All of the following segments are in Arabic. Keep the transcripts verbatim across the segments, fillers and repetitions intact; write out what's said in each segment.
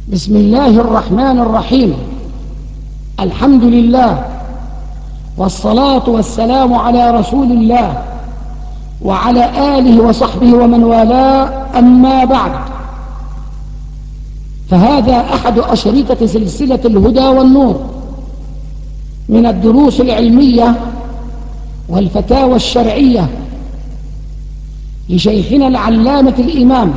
بسم الله الرحمن الرحيم. الحمد لله والصلاة والسلام على رسول الله وعلى آله وصحبه ومن والاه، أما بعد، فهذا أحد أشرطة سلسلة الهدى والنور من الدروس العلمية والفتاوى الشرعية لشيخنا العلامة الإمام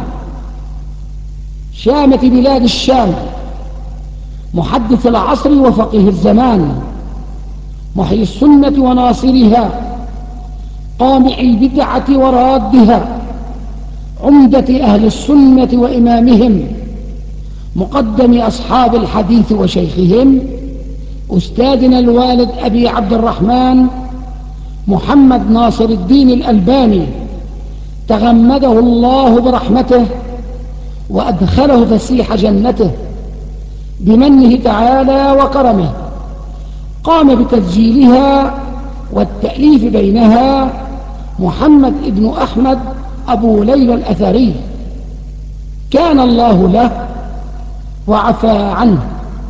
شامة بلاد الشام، محدث العصر وفقيه الزمان، محيي السنة وناصرها، قامع البدعة ورادها، عمدة أهل السنة وإمامهم، مقدم أصحاب الحديث وشيخهم، أستاذنا الوالد أبي عبد الرحمن محمد ناصر الدين الألباني، تغمده الله برحمته وأدخله فسيح جنته بمنه تعالى وكرمه. قام بتسجيلها والتأليف بينها محمد ابن أحمد أبو ليلى الأثري، كان الله له وعفى عنه.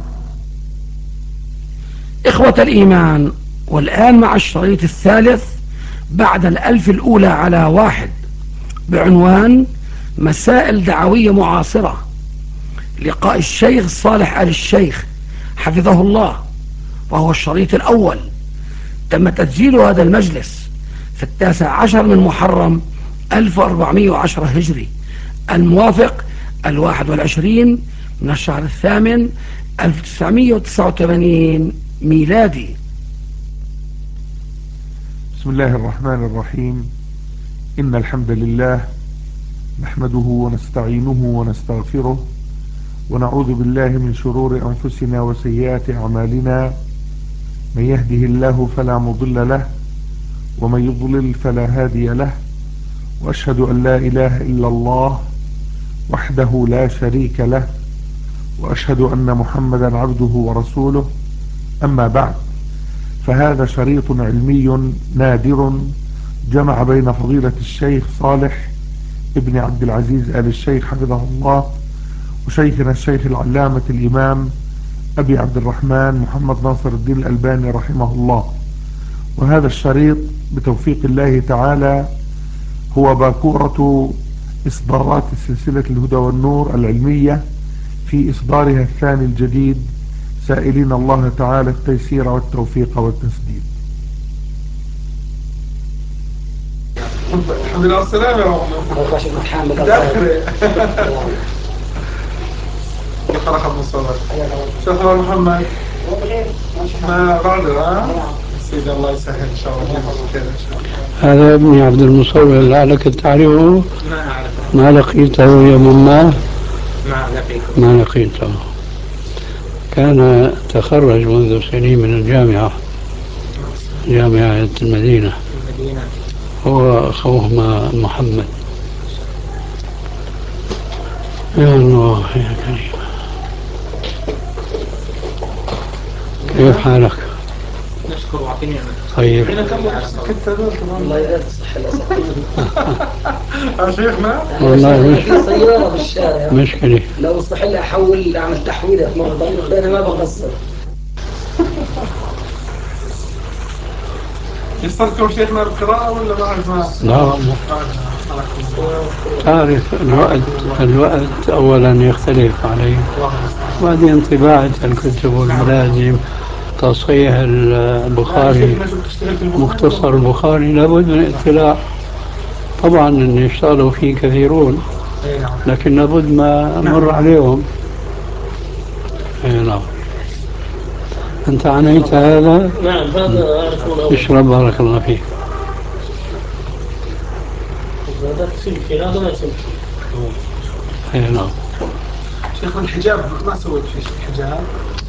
إخوة الإيمان، والآن مع الشريط الثالث بعد الألف الأولى على واحد بعنوان مسائل دعوية معاصرة، لقاء الشيخ صالح آل الشيخ حفظه الله، وهو الشريط الأول. تم تسجيل هذا المجلس في التاسع عشر من محرم ألف وأربعمائة وعشرة هجري، الموافق الواحد والعشرين من الشهر الثامن ألف وتسعمائة وتسعة وثمانين ميلادي. بسم الله الرحمن الرحيم. إن الحمد لله نحمده ونستعينه ونستغفره، ونعوذ بالله من شرور أنفسنا وسيئات أعمالنا. من يهده الله فلا مضل له، ومن يضلل فلا هادي له، وأشهد أن لا إله إلا الله وحده لا شريك له، وأشهد أن محمدا عبده ورسوله. أما بعد، فهذا شريط علمي نادر جمع بين فضيلة الشيخ صالح ابن عبد العزيز آل الشيخ حفظه الله وشيخنا الشيخ العلامة الإمام أبي عبد الرحمن محمد ناصر الدين الألباني رحمه الله. وهذا الشريط بتوفيق الله تعالى هو باكورة إصدارات سلسلة الهدى والنور العلمية في إصدارها الثاني الجديد، سائلين الله تعالى التيسير والتوفيق والتسديد. الحمد لله والسلامة يا محمد. داخل كيف رحب مصطفى؟ شيخ محمد ما بعد ها؟ سيدي الله يسهل إن شاء الله. هذا ابني عبد المصور، لعلك تعرفه. ما أعرفه. ما لقيته يوم ما ما لقيته ما لقيته كان تخرج منذ سنين من الجامعة، جامعة المدينة، المدينة. هو أخوه محمد. يا الله يا كريم، كيف حالك؟ نشكر وعطيني نعمة. طيب. كنت الله يصح يا شيخنا. والله مش في سيارة بالشارع، مشكلة. لو صح لي أحول أعمل تحويلة مرة، أنا ما بقصر. يصلكم شيخنا القراءة ولا بعد ما؟ لا والله، تعرف الوقت الوقت أولا يختلف عليه، وبعدين طباعة الكتب والملازم، تصحيح البخاري، مختصر البخاري، لابد من اطلاع. طبعا ان يشتغلوا فيه كثيرون، لكن لابد ما مر عليهم. اي نعم. انت عنيت هذا؟ نعم هذا أعرفه. اشرب بارك الله فيك. هذا سلكي، هذا ما سلكي. اي نعم. شيخ الحجاب ما سويت فيه الحجاب.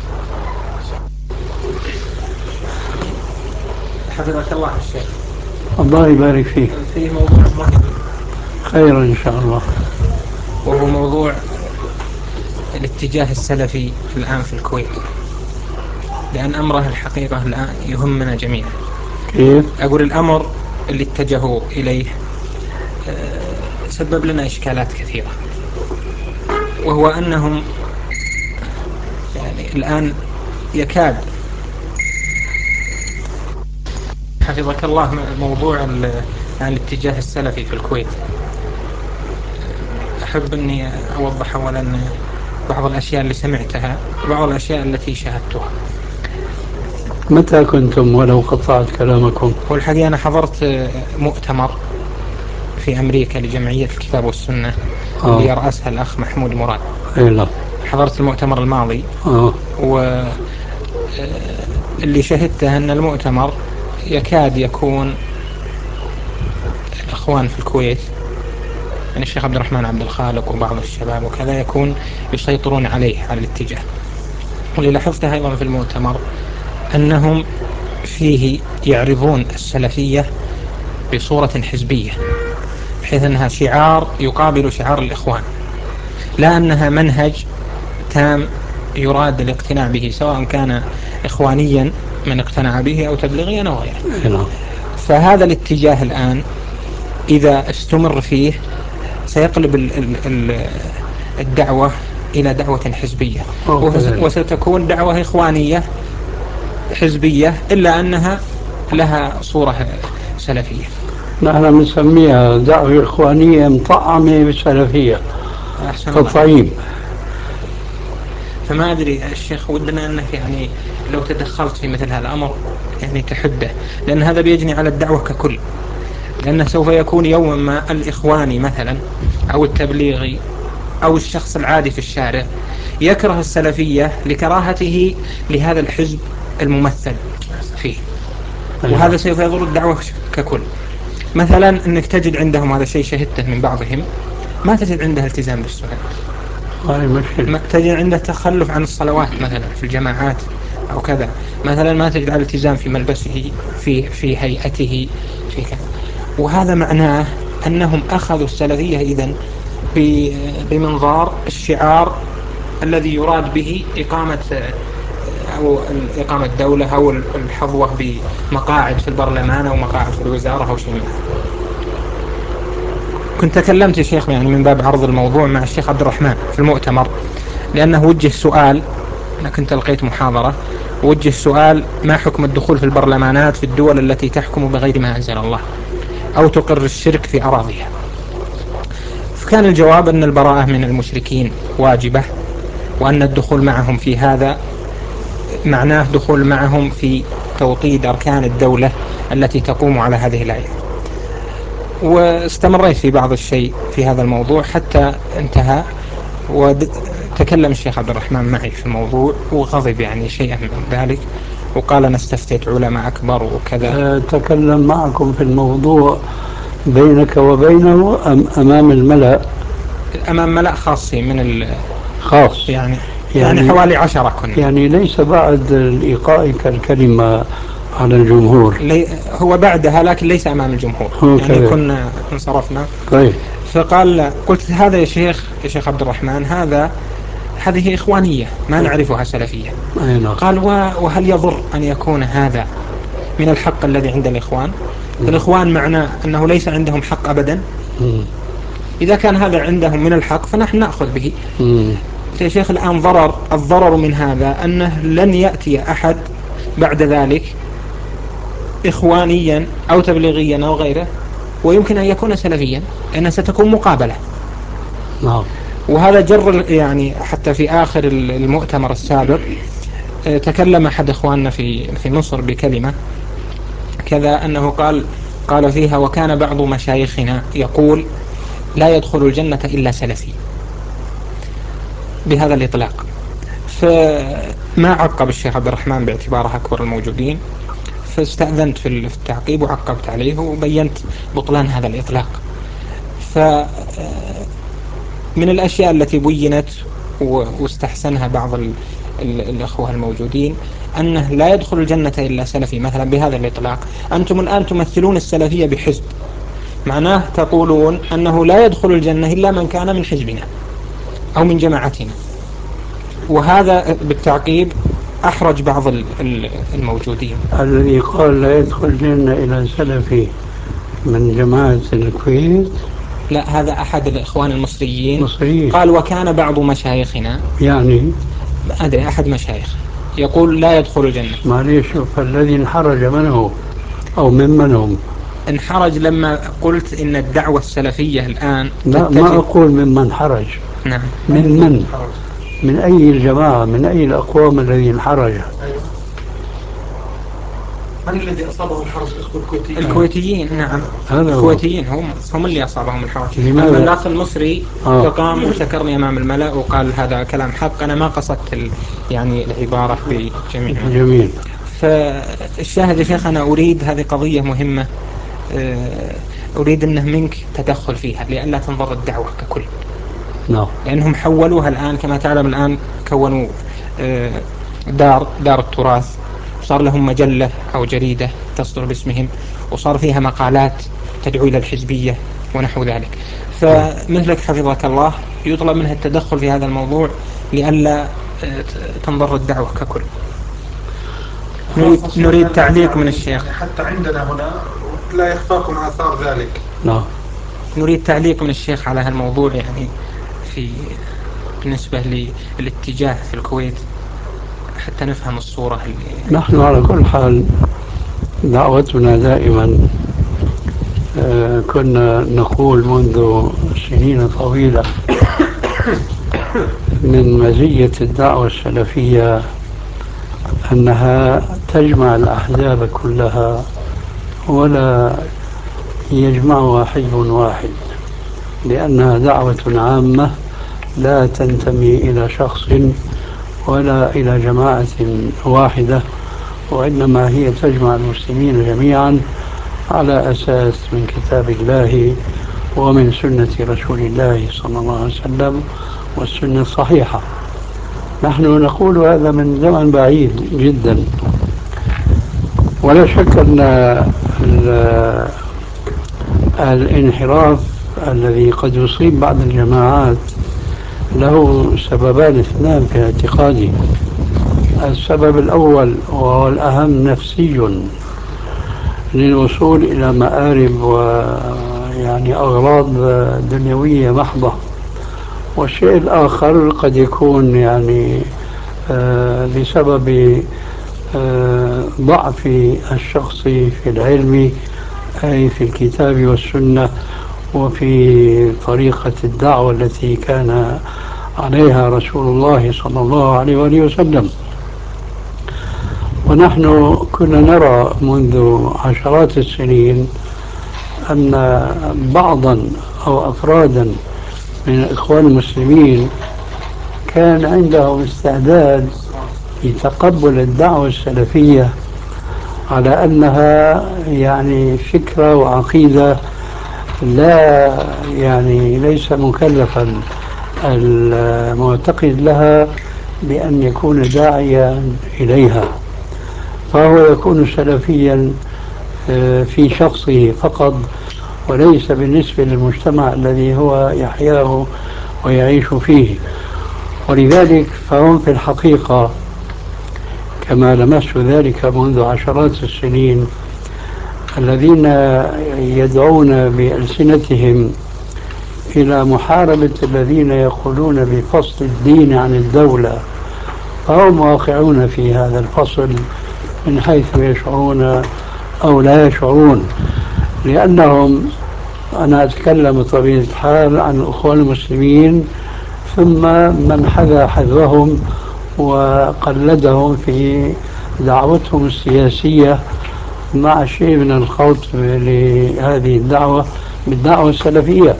حفظك الله الشيخ. الله يبارك فيك. في موضوع مهم، خير ان شاء الله، وهو موضوع الاتجاه السلفي الآن في الكويت، لأن أمره الحقيقة الآن يهمنا جميعا. كيف؟ أقول الأمر اللي اتجهوا إليه سبب لنا إشكالات كثيرة، وهو أنهم الآن يكاد حفظك الله موضوع الاتجاه السلفي في الكويت. أحب أني أوضح أولا بعض الأشياء اللي سمعتها وبعض الأشياء التي شاهدتها. متى كنتم ولو قطعت كلامكم؟ هو الحقيقة أنا حضرت مؤتمر في أمريكا لجمعية الكتاب والسنة آه. اللي يرأسها الأخ محمود مراد. أي لا. حضرت المؤتمر الماضي. آه. واللي شهدته أن المؤتمر يكاد يكون الأخوان في الكويت، يعني الشيخ عبد الرحمن عبد الخالق وبعض الشباب وكذا، يكون يسيطرون عليه على الاتجاه. واللي لاحظته أيضا في المؤتمر أنهم فيه يعرضون السلفية بصورة حزبية، بحيث أنها شعار يقابل شعار الإخوان، لا أنها منهج تام يراد الاقتناع به، سواء كان إخوانيا من اقتنع به أو تبليغيا أو غيره. فهذا الاتجاه الآن إذا استمر فيه سيقلب الدعوة إلى دعوة حزبية، وستكون دعوة إخوانية حزبية، إلا أنها لها صورة سلفية. نحن نسميها دعوة إخوانية مطعمة بالسلفية، تطعيم. فما أدري الشيخ، ودنا أنك يعني لو تدخلت في مثل هذا الأمر يعني تحده، لأن هذا بيجني على الدعوة ككل، لأنه سوف يكون يوما ما الإخواني مثلا أو التبليغي أو الشخص العادي في الشارع يكره السلفية لكراهته لهذا الحزب الممثل فيه، وهذا سوف يضر الدعوة ككل. مثلا أنك تجد عندهم، هذا شيء شهدته من بعضهم، ما تجد عنده التزام بالسنة، ما تجد عنده تخلف عن الصلوات مثلا في الجماعات أو كذا، مثلا ما تجد على التزام في ملبسه، في في هيئته، في كذا. وهذا معناه أنهم أخذوا السلفية إذن بمنظار الشعار الذي يراد به إقامة أو إقامة دولة أو الحظوة بمقاعد في البرلمان أو مقاعد في الوزارة أو شيء منه. كنت تكلمت يا شيخ يعني من باب عرض الموضوع مع الشيخ عبد الرحمن في المؤتمر، لأنه وجه سؤال، أنا كنت لقيت محاضرة وجه سؤال: ما حكم الدخول في البرلمانات في الدول التي تحكم بغير ما أنزل الله أو تقر الشرك في أراضيها؟ فكان الجواب أن البراءة من المشركين واجبة، وأن الدخول معهم في هذا معناه دخول معهم في توطيد أركان الدولة التي تقوم على هذه الآية. واستمريت في بعض الشيء في هذا الموضوع حتى انتهى، وتكلم الشيخ عبد الرحمن معي في الموضوع وغضب يعني شيئا من ذلك، وقال نستفتت علماء أكبر وكذا. تكلم معكم في الموضوع بينك وبينه أم أمام الملأ؟ أمام ملأ خاصين من خاص يعني, يعني يعني حوالي عشرة كنا، يعني ليس بعد إلقائك الكلمة على الجمهور، هو بعدها لكن ليس أمام الجمهور، يعني كنا انصرفنا. طيب. فقال، قلت هذا يا شيخ يا شيخ عبد الرحمن، هذا هذه إخوانية ما نعرفها سلفية. قال وهل يضر أن يكون هذا من الحق الذي عند الإخوان؟ الإخوان معناه أنه ليس عندهم حق أبدا، إذا كان هذا عندهم من الحق فنحن نأخذ به. يا شيخ الآن ضرر الضرر من هذا أنه لن يأتي أحد بعد ذلك إخوانيا أو تبليغيا أو غيره ويمكن أن يكون سلفيا، لأنها ستكون مقابلة. نعم. وهذا جر يعني حتى في آخر المؤتمر السابق تكلم أحد إخواننا في في مصر بكلمة كذا، أنه قال قال فيها: وكان بعض مشايخنا يقول لا يدخل الجنة إلا سلفي، بهذا الإطلاق. فما عقب الشيخ عبد الرحمن باعتباره أكبر الموجودين، فاستأذنت في التعقيب وعقبت عليه وبينت بطلان هذا الإطلاق. فمن الأشياء التي بينت واستحسنها بعض الأخوة الموجودين أنه لا يدخل الجنة إلا سلفي مثلا بهذا الإطلاق. أنتم الآن تمثلون السلفية بحزب، معناه تقولون أنه لا يدخل الجنة إلا من كان من حزبنا أو من جماعتنا، وهذا بالتعقيب أحرج بعض الموجودين. الذي قال لا يدخل الجنة إلى سلفي من جماعة الكويت؟ لا، هذا أحد الإخوان المصريين مصريين. قال وكان بعض مشايخنا، يعني ما أدري أحد مشايخ يقول لا يدخل الجنة. معليش، شوف الذي انحرج منه أو ممن هم. انحرج لما قلت إن الدعوة السلفية الآن لا، ما أقول ممن حرج. نعم. ممن؟ من أي الجماعة، من أي الأقوام الذي انحرج؟ من الذي أصابه الحرج؟ إخوة الكويتيين. الكويتيين نعم، الكويتيين هم هم اللي أصابهم الحرج. أما الأخ المصري آه. فقام وشكرني أمام الملأ وقال هذا كلام حق، أنا ما قصدت ال... يعني العبارة بجميع. جميل. فالشاهد يا شيخ أنا أريد، هذه قضية مهمة، أريد أنه منك تدخل فيها لئلا تنضر الدعوة ككل. نعم. لأنهم حولوها الآن كما تعلم، الآن كونوا دار دار التراث، صار لهم مجلة أو جريدة تصدر باسمهم، وصار فيها مقالات تدعو إلى الحزبية ونحو ذلك. فمثلك حفظك الله يطلب منها التدخل في هذا الموضوع لئلا تنضر الدعوة ككل. نريد, نريد تعليق من الشيخ. يعني حتى عندنا هنا لا يخفاكم آثار ذلك. نعم. نريد تعليق من الشيخ على هالموضوع، يعني في بالنسبة للاتجاه في الكويت حتى نفهم الصورة اللي... نحن على كل حال دعوتنا دائما آه كنا نقول منذ سنين طويلة من مزية الدعوة السلفية أنها تجمع الأحزاب كلها ولا يجمعها حزب واحد، لأنها دعوة عامة لا تنتمي إلى شخص ولا إلى جماعة واحدة، وإنما هي تجمع المسلمين جميعا على أساس من كتاب الله ومن سنة رسول الله صلى الله عليه وسلم والسنة الصحيحة. نحن نقول هذا من زمن بعيد جدا، ولا شك أن الانحراف الذي قد يصيب بعض الجماعات له سببان اثنان في اعتقادي. السبب الأول وهو الأهم نفسي للوصول إلى مآرب ويعني أغراض دنيوية محضة، والشيء الآخر قد يكون يعني آه بسبب آه ضعف الشخص في العلم، أي في الكتاب والسنة وفي طريقة الدعوة التي كان عليها رسول الله صلى الله عليه وآله وسلم. ونحن كنا نرى منذ عشرات السنين أن بعضا أو أفرادا من الإخوان المسلمين كان عندهم استعداد لتقبل الدعوة السلفية على أنها يعني فكرة وعقيدة لا يعني ليس مكلفا المعتقد لها بأن يكون داعيا إليها، فهو يكون سلفيا في شخصه فقط وليس بالنسبة للمجتمع الذي هو يحياه ويعيش فيه. ولذلك فهم في الحقيقة كما لمست ذلك منذ عشرات السنين الذين يدعون بألسنتهم إلى محاربة الذين يقولون بفصل الدين عن الدولة، فهم واقعون في هذا الفصل من حيث يشعرون أو لا يشعرون، لأنهم أنا أتكلم بطبيعة الحال عن الأخوان المسلمين ثم من حذا حذوهم وقلدهم في دعوتهم السياسية مع شيء من الخوض لهذه الدعوة بالدعوة السلفية.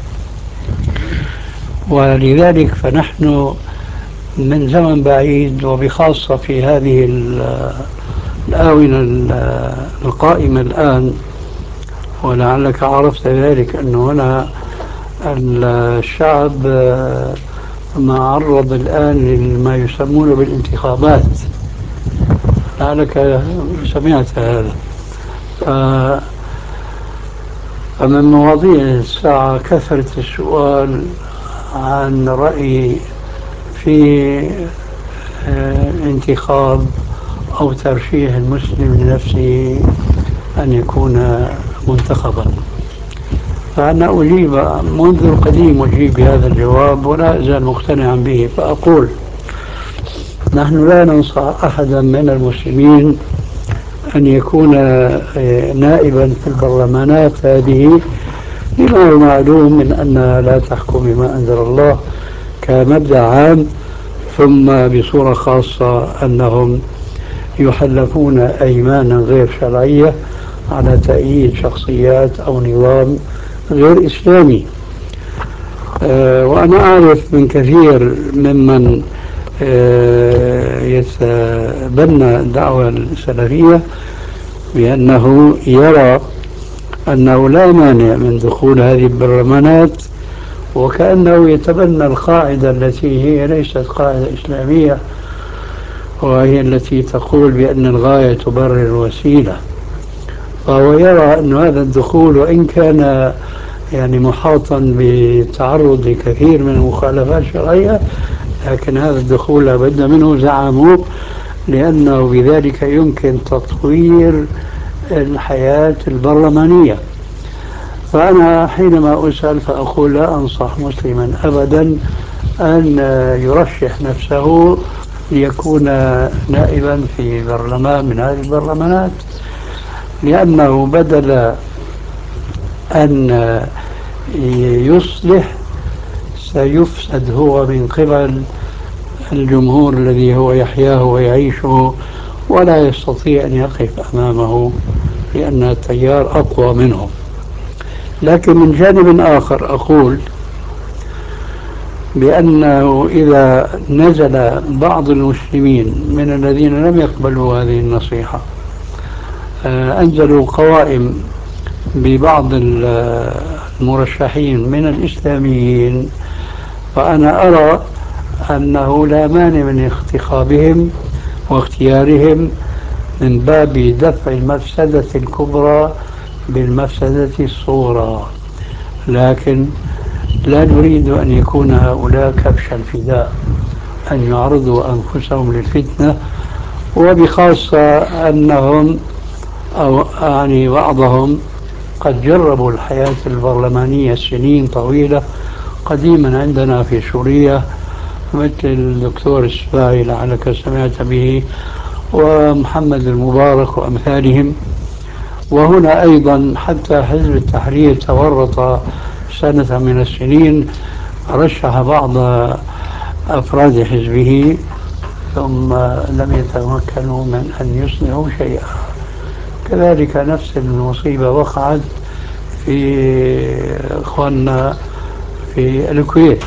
ولذلك فنحن من زمن بعيد وبخاصة في هذه الآونة القائمة الآن، ولعلك عرفت ذلك أنه هنا الشعب معرض الآن لما يسمونه بالانتخابات، لعلك سمعت هذا. فمن مواضيع الساعة كثرة السؤال عن رأيي في انتخاب أو ترشيح المسلم لنفسه أن يكون منتخبا. فأنا أجيب منذ القديم أجيب بهذا الجواب ولا أزال مقتنعا به، فأقول نحن لا ننصح أحدا من المسلمين أن يكون نائبا في البرلمانات هذه، لما هو معلوم من أنها لا تحكم بما أنزل الله كمبدأ عام، ثم بصورة خاصة أنهم يحلفون أيمانا غير شرعية على تأييد شخصيات أو نظام غير إسلامي. أه وأنا أعرف من كثير ممن أه يتبنى الدعوة السلفية بأنه يرى أنه لا مانع من دخول هذه البرلمانات، وكأنه يتبنى القاعدة التي هي ليست قاعدة إسلامية، وهي التي تقول بأن الغاية تبرر الوسيلة. فهو يرى أن هذا الدخول وإن كان يعني محاطا بتعرض لكثير من المخالفات الشرعية، لكن هذا الدخول لابد منه زعموه، لأنه بذلك يمكن تطوير الحياة البرلمانية. فأنا حينما أسأل فأقول لا أنصح مسلما أبدا أن يرشح نفسه ليكون نائبا في برلمان من هذه البرلمانات، لأنه بدل أن يصلح سيفسد هو من قبل الجمهور الذي هو يحياه ويعيشه، ولا يستطيع أن يقف أمامه لأن التيار أقوى منه. لكن من جانب آخر أقول بأنه إذا نزل بعض المسلمين من الذين لم يقبلوا هذه النصيحة أنزلوا قوائم ببعض المرشحين من الإسلاميين، فأنا أرى أنه لا مانع من انتخابهم واختيارهم من باب دفع المفسدة الكبرى بالمفسدة الصغرى، لكن لا نريد أن يكون هؤلاء كبش الفداء، أن يعرضوا أنفسهم للفتنة، وبخاصة أنهم أو يعني بعضهم قد جربوا الحياة البرلمانية سنين طويلة قديما عندنا في سوريا، مثل الدكتور السباعي لعلك سمعت به، ومحمد المبارك وأمثالهم. وهنا أيضا حتى حزب التحرير تورط سنة من السنين، رشح بعض أفراد حزبه ثم لم يتمكنوا من أن يصنعوا شيئا. كذلك نفس المصيبة وقعت في إخواننا في الكويت،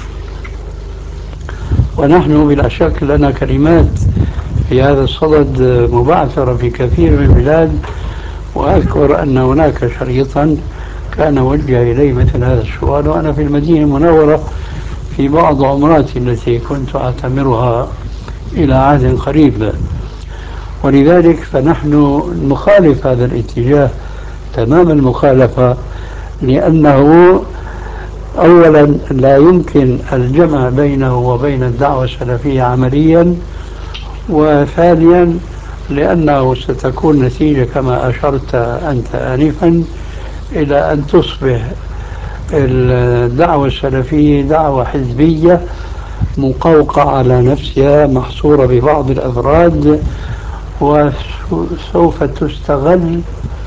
ونحن بلا شك لنا كلمات في هذا الصدد مبعثرة في كثير من البلاد. وأذكر أن هناك شريطا كان وجه إلي مثل هذا السؤال وأنا في المدينة المنورة في بعض عمراتي التي كنت أعتمرها إلى عهد قريب. ولذلك فنحن نخالف هذا الاتجاه تمام المخالفة، لأنه أولا لا يمكن الجمع بينه وبين الدعوة السلفية عمليا، وثانيا لأنه ستكون نتيجة كما أشرت أنت آنفا إلى أن تصبح الدعوة السلفية دعوة حزبية مقوقعة على نفسها محصورة ببعض الأفراد، وسوف تستغل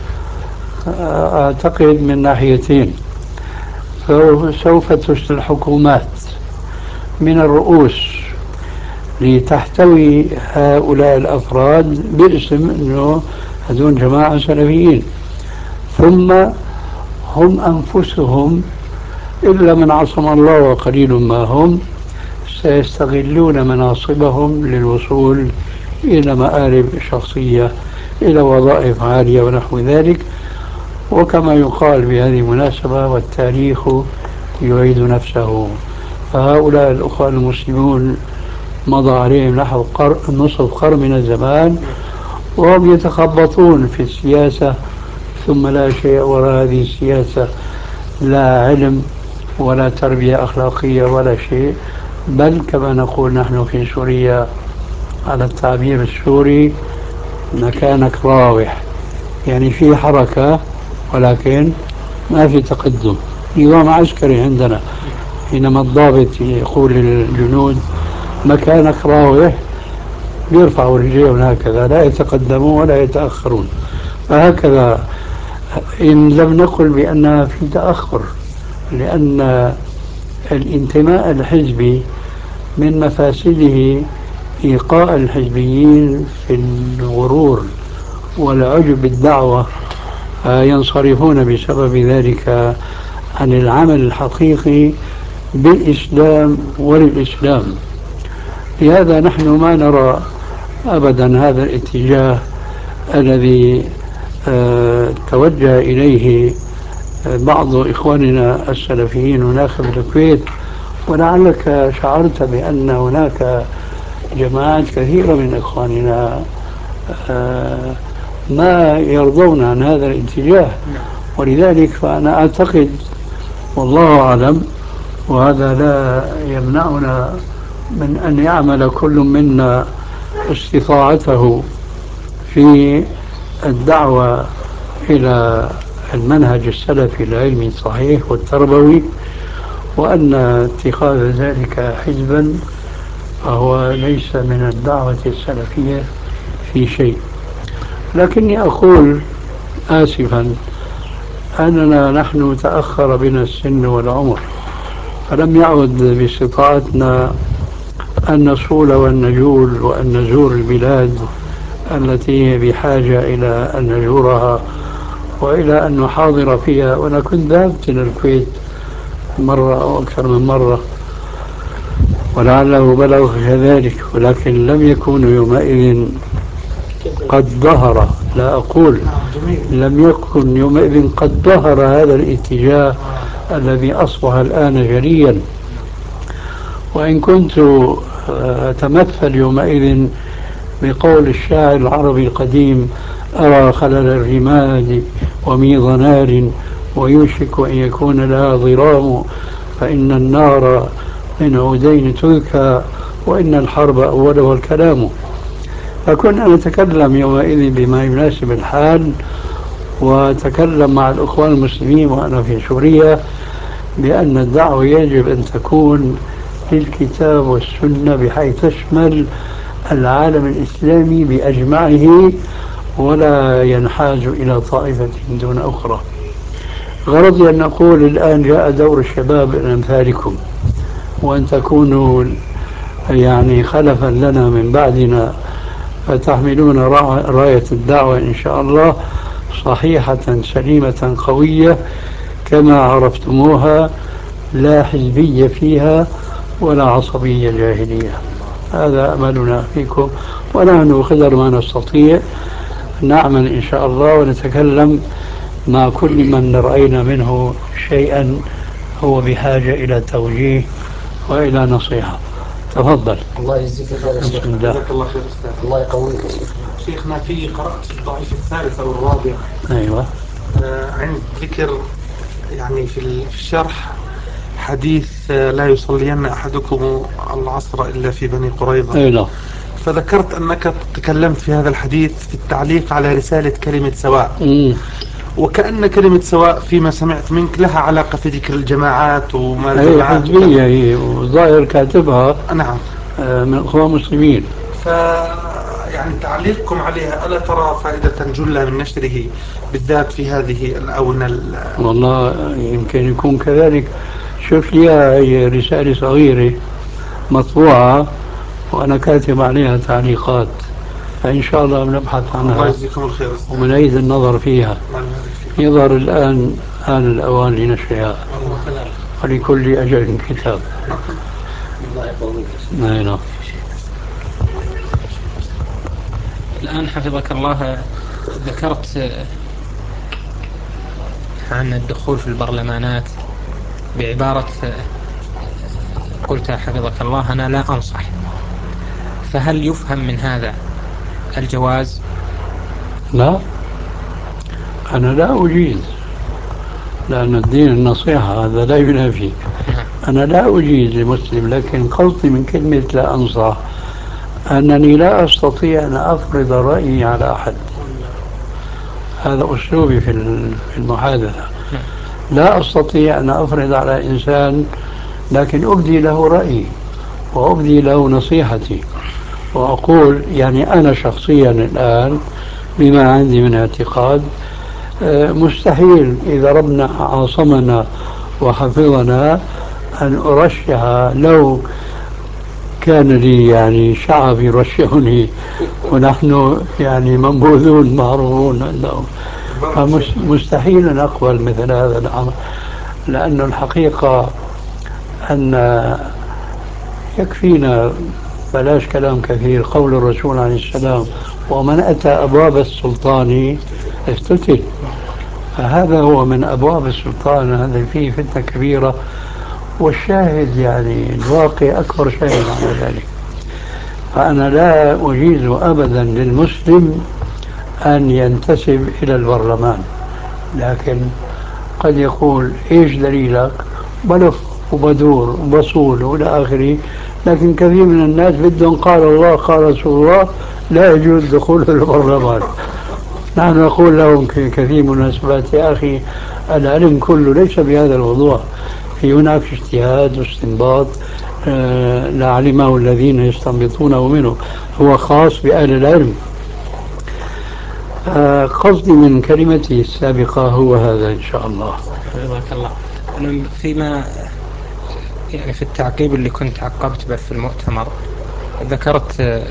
أعتقد من ناحيتين. سوف تستغل الحكومات من الرؤوس لتحتوي هؤلاء الأفراد باسم أنه هذول جماعة سلفيين، ثم هم أنفسهم إلا من عصم الله وقليل ما هم سيستغلون مناصبهم للوصول إلى مآرب شخصية، إلى وظائف عالية ونحو ذلك. وكما يقال بهذه المناسبة والتاريخ يعيد نفسه، فهؤلاء الأخوة المسلمون مضى عليهم نحو قر... نصف قرن من الزمان وهم يتخبطون في السياسة، ثم لا شيء وراء هذه السياسة، لا علم ولا تربية أخلاقية ولا شيء، بل كما نقول نحن في سوريا على التعبير السوري مكانك راوح، يعني في حركة ولكن ما في تقدم. نظام عسكري عندنا حينما الضابط يقول للجنود مكانك راوح، يرفعوا رجليهم هكذا، لا يتقدمون ولا يتأخرون. فهكذا إن لم نقل بأنها في تأخر، لأن الانتماء الحزبي من مفاسده إيقاء الحزبيين في الغرور والعجب بالدعوة، ينصرفون بسبب ذلك عن العمل الحقيقي بالإسلام وللإسلام. لهذا نحن ما نرى أبدا هذا الاتجاه الذي توجه إليه بعض إخواننا السلفيين هناك في الكويت. ولعلك شعرت بأن هناك جماعات كثيرة من إخواننا ما يرضون عن هذا الاتجاه، ولذلك فأنا أعتقد والله أعلم، وهذا لا يمنعنا من أن يعمل كل منا استطاعته في الدعوة إلى المنهج السلفي العلمي الصحيح والتربوي، وأن اتخاذ ذلك حزبا فهو ليس من الدعوة السلفية في شيء. لكني أقول آسفا أننا نحن تأخر بنا السن والعمر، فلم يعد باستطاعتنا أن نصول والنجول وأن نزور البلاد التي هي بحاجة إلى أن نزورها وإلى أن نحاضر فيها. وأنا كنت ذهبت إلى الكويت مرة أو أكثر من مرة ولعله بلغ كذلك، ولكن لم يكونوا يومئذ قد ظهر، لا أقول لم يكن يومئذ قد ظهر هذا الاتجاه الذي أصبح الآن جليا. وإن كنت أتمثل يومئذ بقول الشاعر العربي القديم: أرى خلل الرماد وميض نار ويوشك أن يكون لها ضرام، فإن النار من عودين تذكى وإن الحرب أولها الكلام. فكنا نتكلم يومئذ بما يناسب الحال، وأتكلم مع الأخوان المسلمين وأنا في سوريا بأن الدعوة يجب أن تكون للكتاب والسنة بحيث تشمل العالم الإسلامي بأجمعه ولا ينحاز إلى طائفة دون أخرى. غرضي أن نقول الآن جاء دور الشباب من أمثالكم، وأن تكونوا يعني خلفا لنا من بعدنا، فتحملون راية الدعوة إن شاء الله صحيحة سليمة قوية كما عرفتموها، لا حزبية فيها ولا عصبية جاهلية. هذا أملنا فيكم، ونحن قدر ما نستطيع نعمل إن شاء الله ونتكلم مع كل من رأينا منه شيئا هو بحاجة إلى توجيه وإلى نصيحة. تفضل. الله يجزيك خير. بسم الله. جزاك الله خير أستاذ. الله يقويك يا شيخنا. شيخنا في قرأت الضعيف الثالث أو الرابع. أيوة. آه عند ذكر يعني في الشرح حديث آه لا يصلين أحدكم العصر إلا في بني قريظة. أيوة. فذكرت أنك تكلمت في هذا الحديث في التعليق على رسالة كلمة سواء. مم. وكأن كلمة سواء فيما سمعت منك لها علاقة في ذكر الجماعات وما هي الجماعات. حزبية هي، وظاهر كاتبها نعم من الأخوان المسلمين. ف يعني تعليقكم عليها ألا ترى فائدة جلة من نشره بالذات في هذه الآونة؟ والله يمكن يكون كذلك. شوف لي هي رسالة صغيرة مطبوعة وأنا كاتب عليها تعليقات، فإن شاء الله بنبحث الله عنها يجزيكم الخير وبنعيد النظر فيها. يظهر الآن آن الأوان لنشرها، ولكل أجل كتاب. نعم. الآن حفظك الله ذكرت عن الدخول في البرلمانات بعبارة قلت حفظك الله أنا لا أنصح، فهل يفهم من هذا الجواز؟ لا، أنا لا أجيز، لأن الدين النصيحة هذا لا ينافي. أنا لا أجيز لمسلم، لكن قصدي من كلمة لا أنصح أنني لا أستطيع أن أفرض رأيي على أحد. هذا أسلوبي في المحادثة. لا أستطيع أن أفرض على إنسان، لكن أبدي له رأيي وأبدي له نصيحتي، وأقول يعني أنا شخصيا الآن بما عندي من اعتقاد مستحيل إذا ربنا عاصمنا وحفظنا أن أرشح، لو كان لي يعني شعب يرشحني ونحن يعني منبوذون معروفون عندهم، فمستحيل أن أقبل مثل هذا الأمر، لأن الحقيقة أن يكفينا بلاش كلام كثير قول الرسول عليه السلام: ومن أتى أبواب السلطان افتتن. فهذا هو من أبواب السلطان، هذا فيه فتنة كبيرة، والشاهد يعني الواقع أكبر شاهد على ذلك. فأنا لا أجيز أبدا للمسلم أن ينتسب إلى البرلمان، لكن قد يقول إيش دليلك، بلف وبدور وبصول وإلى آخره، لكن كثير من الناس بدهم قال الله قال رسول الله، لا يجوز دخول البرلمان. نحن نقول لهم في كثير من المناسبات: يا أخي العلم كله ليس بهذا الموضوع، في هناك اجتهاد واستنباط آه لا علمه الذين يستنبطونه منه، هو خاص بأهل العلم. آه قصدي من كلمتي السابقة هو هذا إن شاء الله. حفظك الله. أنا فيما يعني في التعقيب اللي كنت عقبت به في المؤتمر ذكرت آه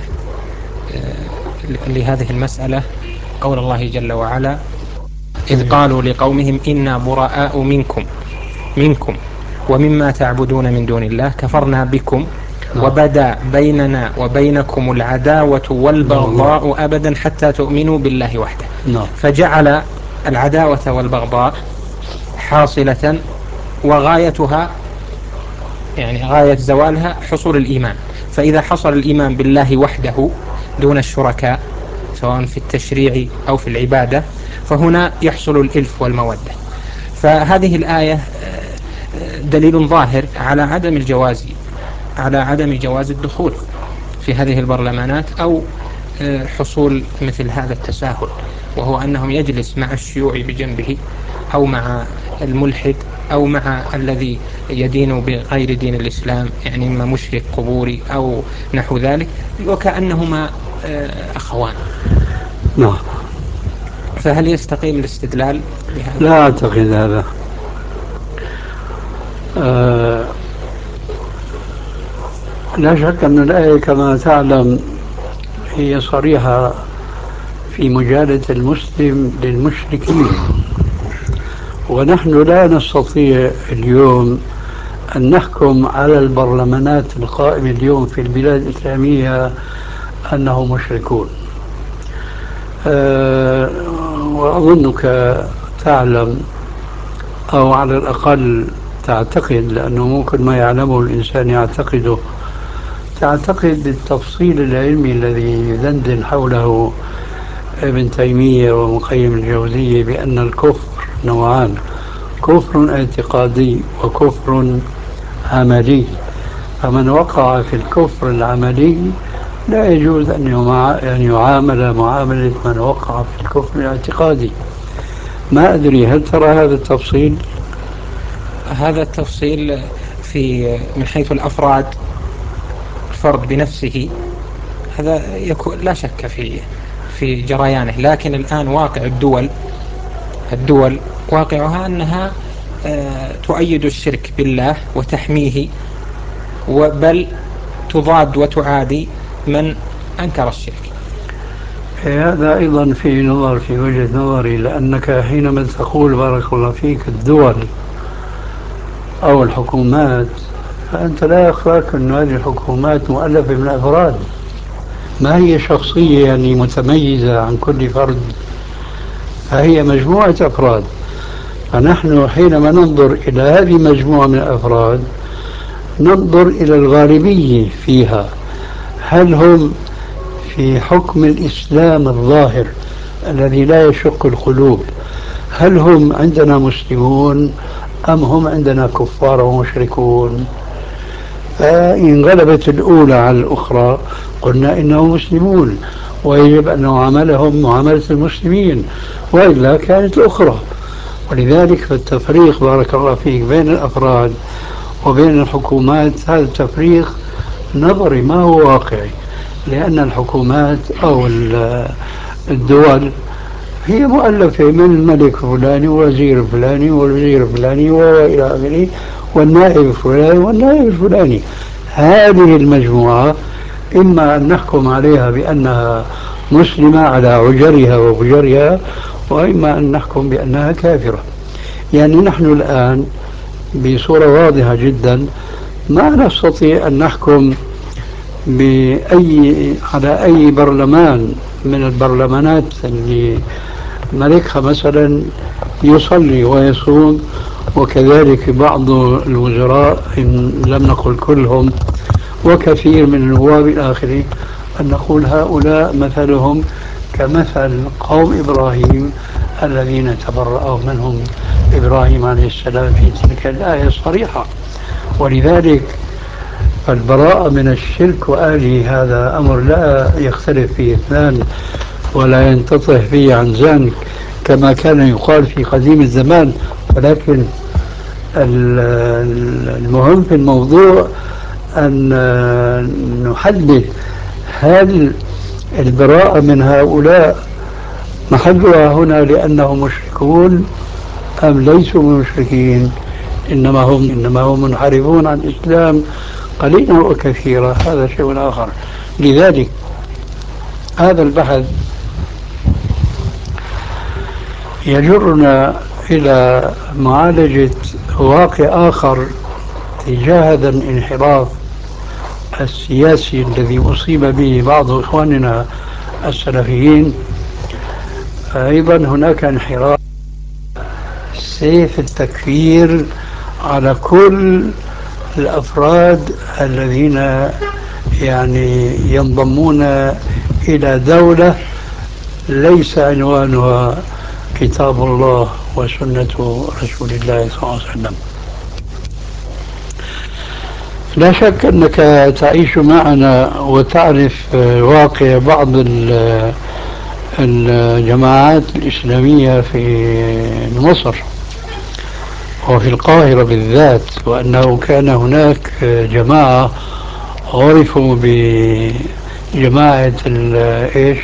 لهذه المسألة قول الله جل وعلا: إذ قالوا لقومهم إنا براء منكم منكم ومما تعبدون من دون الله كفرنا بكم وبدا بيننا وبينكم العداوة والبغضاء أبدا حتى تؤمنوا بالله وحده. فجعل العداوة والبغضاء حاصلة وغايتها يعني غاية زوالها حصول الإيمان. فإذا حصل الإيمان بالله وحده دون الشركاء سواء في التشريع أو في العبادة، فهنا يحصل الإلف والمودة. فهذه الآية دليل ظاهر على عدم الجواز على عدم جواز الدخول في هذه البرلمانات أو حصول مثل هذا التساهل، وهو أنهم يجلس مع الشيوعي بجنبه أو مع الملحد أو مع الذي يدين بغير دين الإسلام، يعني إما مشرك قبوري أو نحو ذلك، وكأنهما أخوان. نعم. فهل يستقيم الاستدلال بهذا؟ لا أعتقد هذا. آه لا شك أن الآية كما تعلم هي صريحة في مجالة المسلم للمشركين، ونحن لا نستطيع اليوم أن نحكم على البرلمانات القائمة اليوم في البلاد الإسلامية أنهم مشركون. أه وأظنك تعلم أو على الأقل تعتقد، لأنه ممكن ما يعلمه الإنسان يعتقده، تعتقد بالتفصيل العلمي الذي يدندن حوله ابن تيمية ومقيم الجوزية بأن الكفر نوعان: كفر اعتقادي وكفر عملي. فمن وقع في الكفر العملي لا يجوز أن يعامل معاملة من وقع في الكفر الاعتقادي. ما أدري هل ترى هذا التفصيل؟ هذا التفصيل في من حيث الأفراد، الفرد بنفسه هذا يكون لا شك في في جريانه، لكن الآن واقع الدول الدول واقعها أنها تؤيد الشرك بالله وتحميه، وبل تضاد وتعادي من أنكر الشرك. هذا أيضا في نظر في وجهة نظري، لأنك حينما تقول بارك الله فيك الدول أو الحكومات، فأنت لا يخفاك أن هذه الحكومات مؤلفة من أفراد، ما هي شخصية يعني متميزة عن كل فرد، فهي مجموعة أفراد. فنحن حينما ننظر إلى هذه المجموعة من الأفراد ننظر إلى الغالبية فيها، هل هم في حكم الإسلام الظاهر الذي لا يشق القلوب، هل هم عندنا مسلمون أم هم عندنا كفار ومشركون؟ فإن غلبت الأولى على الأخرى قلنا إنهم مسلمون ويجب أن نعاملهم معاملة المسلمين، وإلا كانت الأخرى. ولذلك فالتفريق بارك الله فيك بين الأفراد وبين الحكومات هذا التفريق نظري ما هو واقعي، لأن الحكومات أو الدول هي مؤلفة من الملك الفلاني ووزير الفلاني والوزير الفلاني وإلى آخره والنائب الفلاني والنائب الفلاني. هذه المجموعة إما أن نحكم عليها بأنها مسلمة على عجرها وفجرها، وإما أن نحكم بأنها كافرة. يعني نحن الآن بصورة واضحة جدا ما نستطيع أن نحكم بأي على أي برلمان من البرلمانات اللي ملكها مثلا يصلي ويصوم، وكذلك بعض الوزراء إن لم نقل كلهم وكثير من النواب الآخرين، أن نقول هؤلاء مثلهم كمثل قوم إبراهيم الذين تبرأوا منهم إبراهيم عليه السلام في تلك الآية الصريحة. ولذلك البراءة من الشرك وآله هذا أمر لا يختلف فيه اثنان ولا ينتطه فيه عن ذلك كما كان يقال في قديم الزمان. ولكن المهم في الموضوع أن نحدد هل البراءة من هؤلاء محلها هنا لأنهم مشركون أم ليسوا مشركين، إنما هم إنما هم منحرفون عن الإسلام قليلا وكثيرا، هذا شيء آخر. لذلك هذا البحث يجرنا إلى معالجة واقع آخر تجاه هذا الانحراف السياسي الذي أصيب به بعض إخواننا السلفيين. أيضا هناك انحراف سيف التكفير على كل الأفراد الذين يعني ينضمون إلى دولة ليس عنوانها كتاب الله وسنة رسول الله صلى الله عليه وسلم. لا شك أنك تعيش معنا وتعرف واقع بعض الجماعات الإسلامية في مصر وفي القاهرة بالذات، وأنه كان هناك جماعة عرفوا بجماعة ايش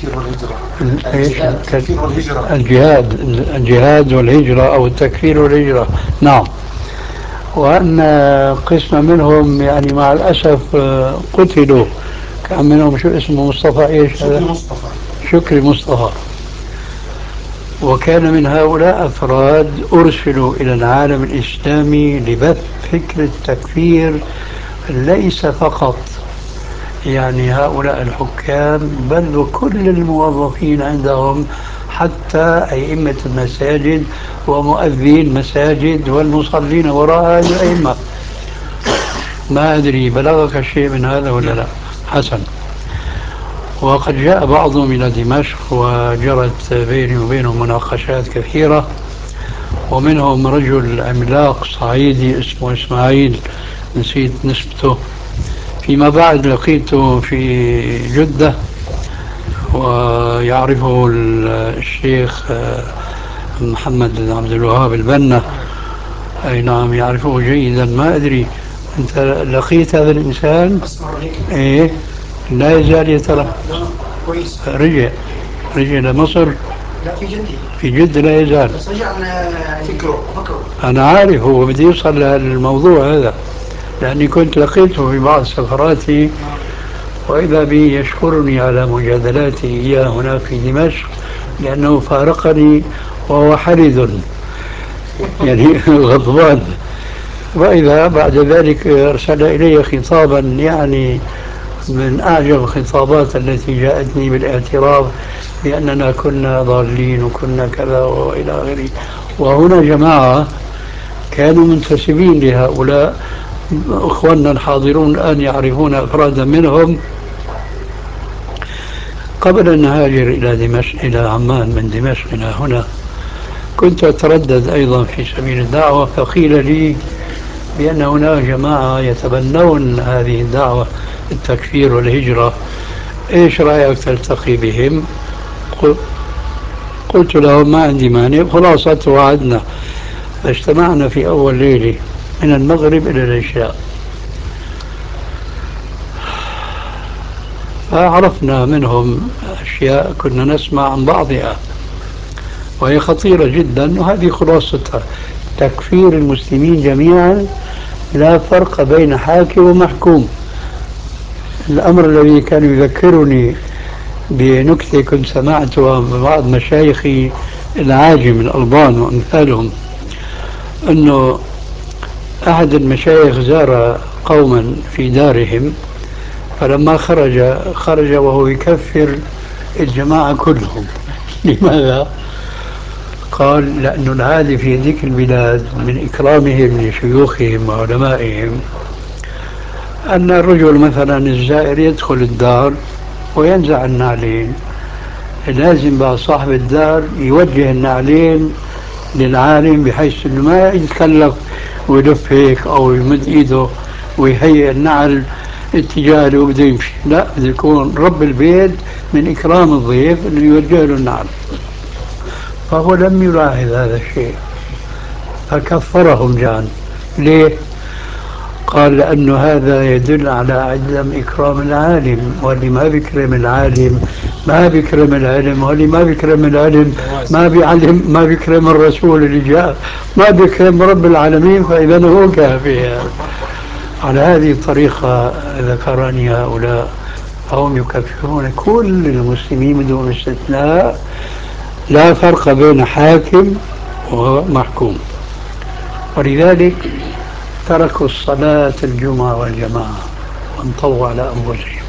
الجهاد الجهاد والهجرة أو التكفير والهجرة. نعم. وأن قسم منهم يعني مع الأسف قتلوا. كان منهم شو اسمه مصطفى ايش شكري مصطفى شكري مصطفى. وكان من هؤلاء أفراد أرسلوا إلى العالم الإسلامي لبث فكر التكفير، ليس فقط يعني هؤلاء الحكام بل وكل الموظفين عندهم، حتى أئمة المساجد ومؤذين مساجد والمصلين وراء هذه الأئمة. ما أدري بلغك شيء من هذا ولا لا؟ حسن. وقد جاء بعضهم إلى دمشق وجرت بيني وبينهم مناقشات كثيرة، ومنهم رجل عملاق صعيدي اسمه إسماعيل، نسيت نسبته، فيما بعد لقيته في جدة ويعرفه الشيخ محمد بن عبد الوهاب البنا. أي نعم يعرفه جيدا. ما أدري أنت لقيت هذا الإنسان؟ إيه لا يزال يترى كويس. رجع رجع لمصر. لا في جدة. في جدة لا يزال. بس رجع فكره فكره. أنا عارف هو بدي يوصل للموضوع هذا لأني كنت لقيته في بعض سفراتي، وإذا بي يشكرني على مجادلاتي إياه هناك في دمشق لأنه فارقني وهو حرد يعني غضبان. وإذا بعد ذلك أرسل إلي خطابا يعني من أعجب الخطابات التي جاءتني بالاعتراف بأننا كنا ضالين وكنا كذا وإلى آخره. وهنا جماعة كانوا منتسبين لهؤلاء، أخواننا الحاضرون الآن يعرفون أفرادا منهم. قبل أن نهاجر إلى دمشق إلى عمان من دمشق إلى هنا كنت أتردد أيضا في سبيل الدعوة، فقيل لي بأن هناك جماعة يتبنون هذه الدعوة التكفير والهجرة، إيش رأيك تلتقي بهم؟ قلت لهم ما عندي مانع. خلاصة وعدنا، فاجتمعنا في أول ليلة من المغرب إلى العشاء. فعرفنا منهم أشياء كنا نسمع عن بعضها وهي خطيرة جدا، وهذه خلاصتها: تكفير المسلمين جميعا، لا فرق بين حاكم ومحكوم. الأمر الذي كان يذكرني بنكتة كنت سمعتها من بعض مشايخي العاجم الألبان وأمثالهم، أنه أحد المشايخ زار قوما في دارهم، فلما خرج خرج وهو يكفر الجماعة كلهم. لماذا؟ قال: لأن العادة في ذيك البلاد من إكرامهم لشيوخهم وعلمائهم أن الرجل مثلا الزائر يدخل الدار وينزع النعلين، لازم بقى صاحب الدار يوجه النعلين للعالم بحيث انه ما يتكلف ويلف هيك او يمد ايده ويهيئ النعل اتجاه اللي بده يمشي، لا، بده يكون رب البيت من اكرام الضيف انه يوجه له النعل. فهو لم يلاحظ هذا الشيء فكفرهم جان. ليه؟ قال: لأنه هذا يدل على عدم إكرام العالم، واللي ما بيكرم العالم ما بيكرم العلم، واللي ما بيكرم العلم ما بيعلم ما بيكرم الرسول اللي جاء، ما بيكرم رب العالمين، فإذا هو كافر. على هذه الطريقة ذكرني هؤلاء هم يكفرون كل المسلمين بدون استثناء، لا فرق بين حاكم ومحكوم. ولذلك تركوا الصلاة الجمعة والجماعة وانطووا على أنفسهم.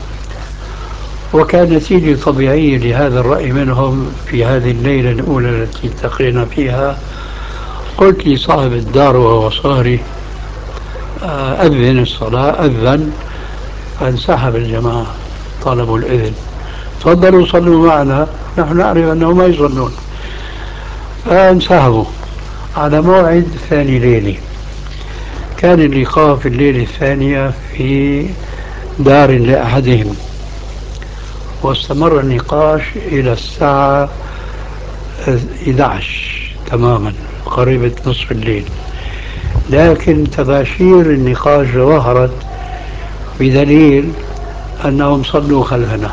وكان نتيجة طبيعية لهذا الرأي منهم في هذه الليلة الأولى التي التقينا فيها، قلت لصاحب الدار وهو صاري: أذن الصلاة. أذن فانسحب الجماعة، طلبوا الإذن: تفضلوا صلوا معنا، نحن نعرف أنهم ما يصلون. فانسحبوا على موعد ثاني ليلة. كان اللقاء في الليلة الثانية في دار لأحدهم، واستمر النقاش إلى الساعة إحدى عشر تماما، قريبة نصف الليل. لكن تباشير النقاش ظهرت بدليل أنهم صلوا خلفنا.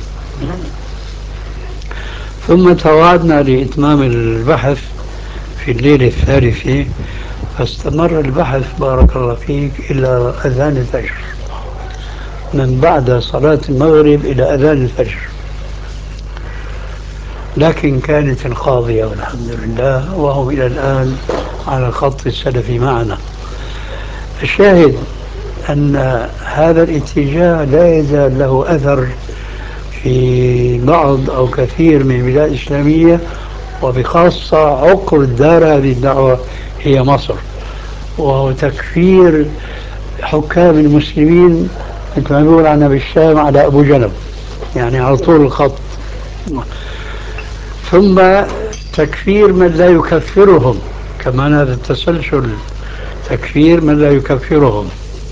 ثم توعدنا لإتمام البحث في الليلة الثالثة، فاستمر البحث بارك الله فيك إلى أذان الفجر، من بعد صلاة المغرب إلى أذان الفجر. لكن كانت القاضية والحمد لله، وهم إلى الآن على الخط السلفي معنا. الشاهد أن هذا الاتجاه لا يزال له أثر في بعض أو كثير من البلاد الإسلامية، وبخاصة عقر الدار هذه الدعوة هي مصر، وهو تكفير حكام المسلمين مثل ما يقول عنا بالشام على أبو جنب، يعني على طول الخط. ثم تكفير من لا يكفرهم، كمان هذا التسلسل، تكفير من لا يكفرهم.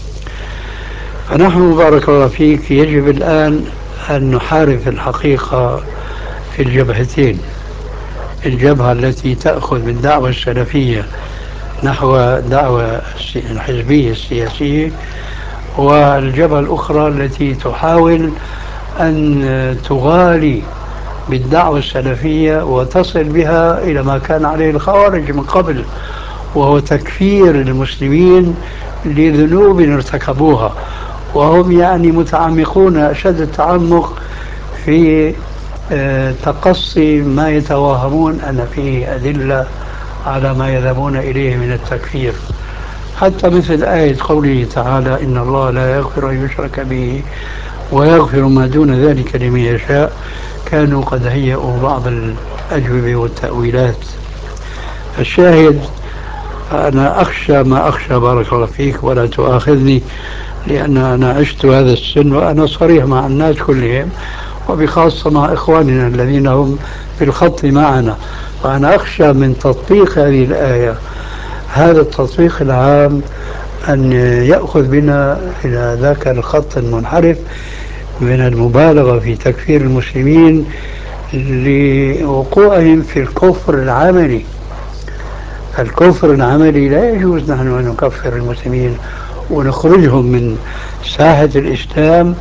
فنحن بارك الله فيك يجب الآن أن نحارب الحقيقة في الجبهتين: الجبهة التي تأخذ بالدعوة السلفية نحو دعوة الحزبية السياسية، والجبهة الأخرى التي تحاول أن تغالي بالدعوة السلفية وتصل بها إلى ما كان عليه الخوارج من قبل، وهو تكفير المسلمين لذنوب ارتكبوها، وهم يعني متعمقون أشد التعمق في تقصي ما يتوهمون أن فيه أدلة على ما يذهبون إليه من التكفير. حتى مثل آية قوله تعالى: إن الله لا يغفر أن يشرك به ويغفر ما دون ذلك لمن يشاء، كانوا قد هيئوا بعض الأجوبة والتأويلات. الشاهد أنا أخشى ما أخشى بارك الله فيك، ولا تؤاخذني، لأن أنا عشت هذا السن وأنا صريح مع الناس كلهم، وبخاصة مع إخواننا الذين هم في الخط معنا. فأنا أخشى من تطبيق هذه الآية، هذا التطبيق العام، أن يأخذ بنا إلى ذاك الخط المنحرف من المبالغة في تكفير المسلمين لوقوعهم في الكفر العملي. الكفر العملي لا يجوز نحن أن نكفر المسلمين ونخرجهم من ساحة الإسلام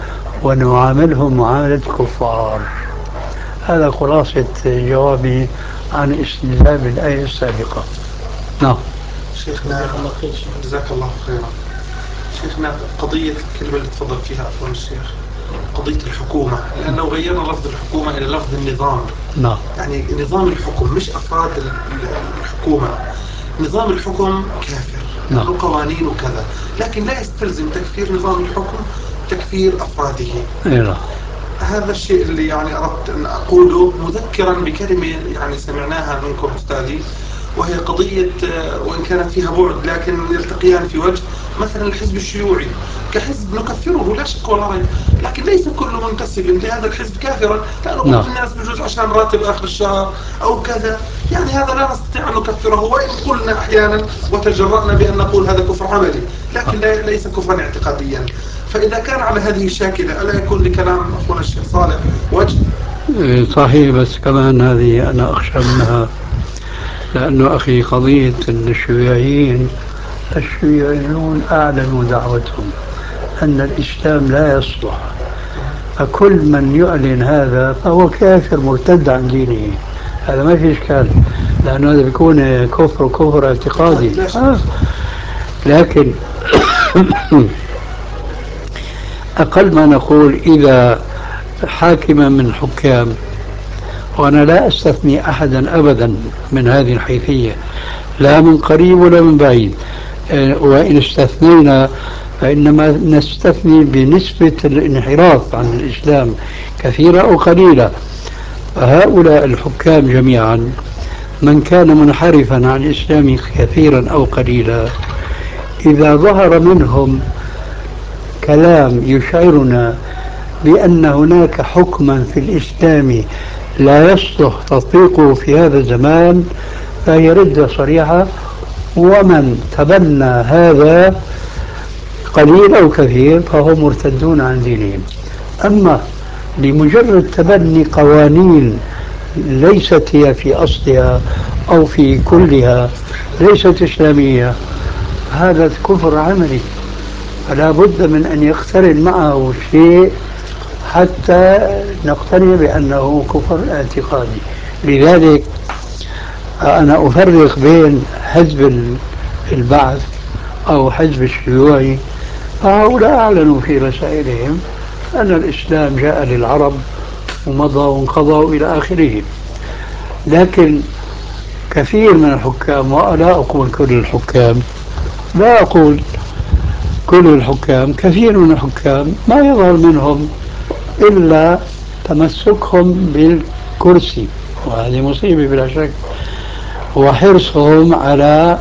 ونعاملهم معاملة كفار. هذا خلاصة جوابي عن استدلال الآية السابقة. نعم. شيخنا جزاك الله خيرا. شيخنا قضية الكلمة اللي تفضل فيها عفوا الشيخ، قضية الحكومة، لأنه غيرنا لفظ الحكومة إلى لفظ النظام. نعم. يعني نظام الحكم مش أفراد الحكومة. نظام الحكم كافر له قوانين وكذا، لكن لا يستلزم تكفير نظام الحكم تكفير أفراده. إيه. هذا الشيء اللي يعني أردت أن أقوله، مذكرا بكلمة يعني سمعناها منكم أستاذي، وهي قضية وإن كانت فيها بعد لكن يلتقيان في وجه. مثلا الحزب الشيوعي كحزب نكفره لا شك ولا ريب، لكن ليس كل منتسب لهذا الحزب كافرا، لأنه بعض الناس بجوز عشان راتب آخر الشهر أو كذا، يعني هذا لا نستطيع أن نكفره، وإن قلنا أحيانا وتجرأنا بأن نقول هذا كفر عملي، لكن ليس كفرا اعتقاديا. فإذا كان على هذه الشاكلة ألا يكون لكلام أخونا الشيخ صالح وجه؟ صحيح، بس كمان هذه أنا أخشى منها، لأنه أخي قضية الشيوعيين، الشيوعيون أعلنوا دعوتهم أن الإسلام لا يصلح، فكل من يعلن هذا فهو كافر مرتد عن دينه. هذا ما في إشكال، لأنه هذا بيكون كفر كفر اعتقادي. آه. لكن أقل ما نقول إذا حاكما من حكام، وأنا لا أستثني أحدا أبدا من هذه الحيثية، لا من قريب ولا من بعيد، وإن استثنينا فإنما نستثني بنسبة الانحراف عن الإسلام كثيرة أو قليلة. فهؤلاء الحكام جميعا من كان منحرفا عن الإسلام كثيرا أو قليلا، إذا ظهر منهم كلام يشعرنا بأن هناك حكما في الإسلام لا يصلح تطبيقه في هذا الزمان، فهي ردة صريحة، ومن تبنى هذا قليل أو كثير فهم مرتدون عن دينهم. أما لمجرد تبني قوانين ليست هي في أصلها أو في كلها ليست إسلامية، هذا كفر عملي، فلا بد من أن يقترن معه شيء حتى نقتنع بأنه كفر اعتقادي. لذلك أنا أفرق بين حزب البعث أو حزب الشيوعي، فهؤلاء أعلنوا في رسائلهم أن الإسلام جاء للعرب ومضى وانقضى إلى آخره. لكن كثير من الحكام، ولا أقول كل الحكام، لا أقول كل الحكام، كثير من الحكام ما يظهر منهم إلا تمسكهم بالكرسي، وهذه مصيبة بلا شك، وحرصهم على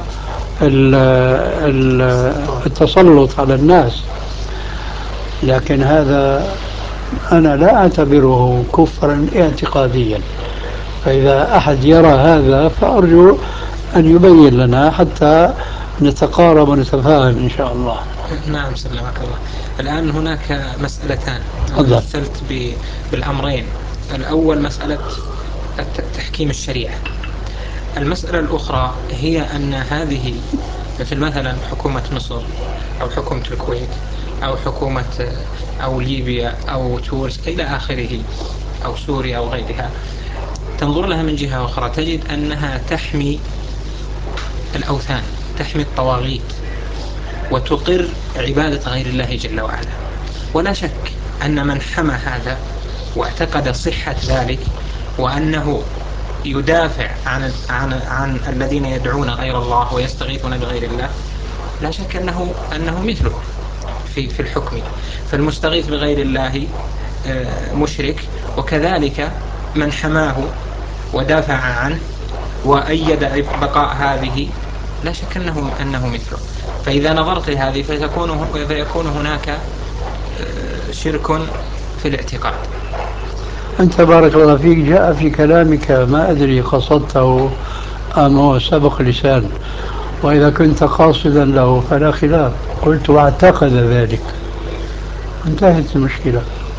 التسلط على الناس. لكن هذا أنا لا أعتبره كفرا اعتقاديا، فإذا أحد يرى هذا فأرجو أن يبين لنا حتى نتقارب ونتفاهم إن شاء الله. نعم سلمك الله. الآن هناك مسألتان مثلت بالأمرين. الأول مسألة تحكيم الشريعة، المسألة الأخرى هي أن هذه مثل مثلا حكومة مصر أو حكومة الكويت أو حكومة أو ليبيا أو تونس إلى آخره أو سوريا أو غيرها، تنظر لها من جهة أخرى تجد أنها تحمي الأوثان، تحمي الطواغيت، وتقر عبادة غير الله جل وعلا. ولا شك أن من حمى هذا واعتقد صحة ذلك وأنه يدافع عن عن عن الذين يدعون غير الله ويستغيثون بغير الله، لا شك أنه أنه مثله في في الحكم. فالمستغيث بغير الله مشرك، وكذلك من حماه ودافع عنه وأيد بقاء هذه لا شك أنه أنه مثله. فإذا نظرت لهذه فتكون فيكون هناك شرك في الاعتقاد. أنت بارك الله فيك جاء في كلامك ما أدري قصدته أم هو سبق لسان، وإذا كنت قاصدا له فلا خلاف، قلت واعتقد ذلك، انتهت المشكلة.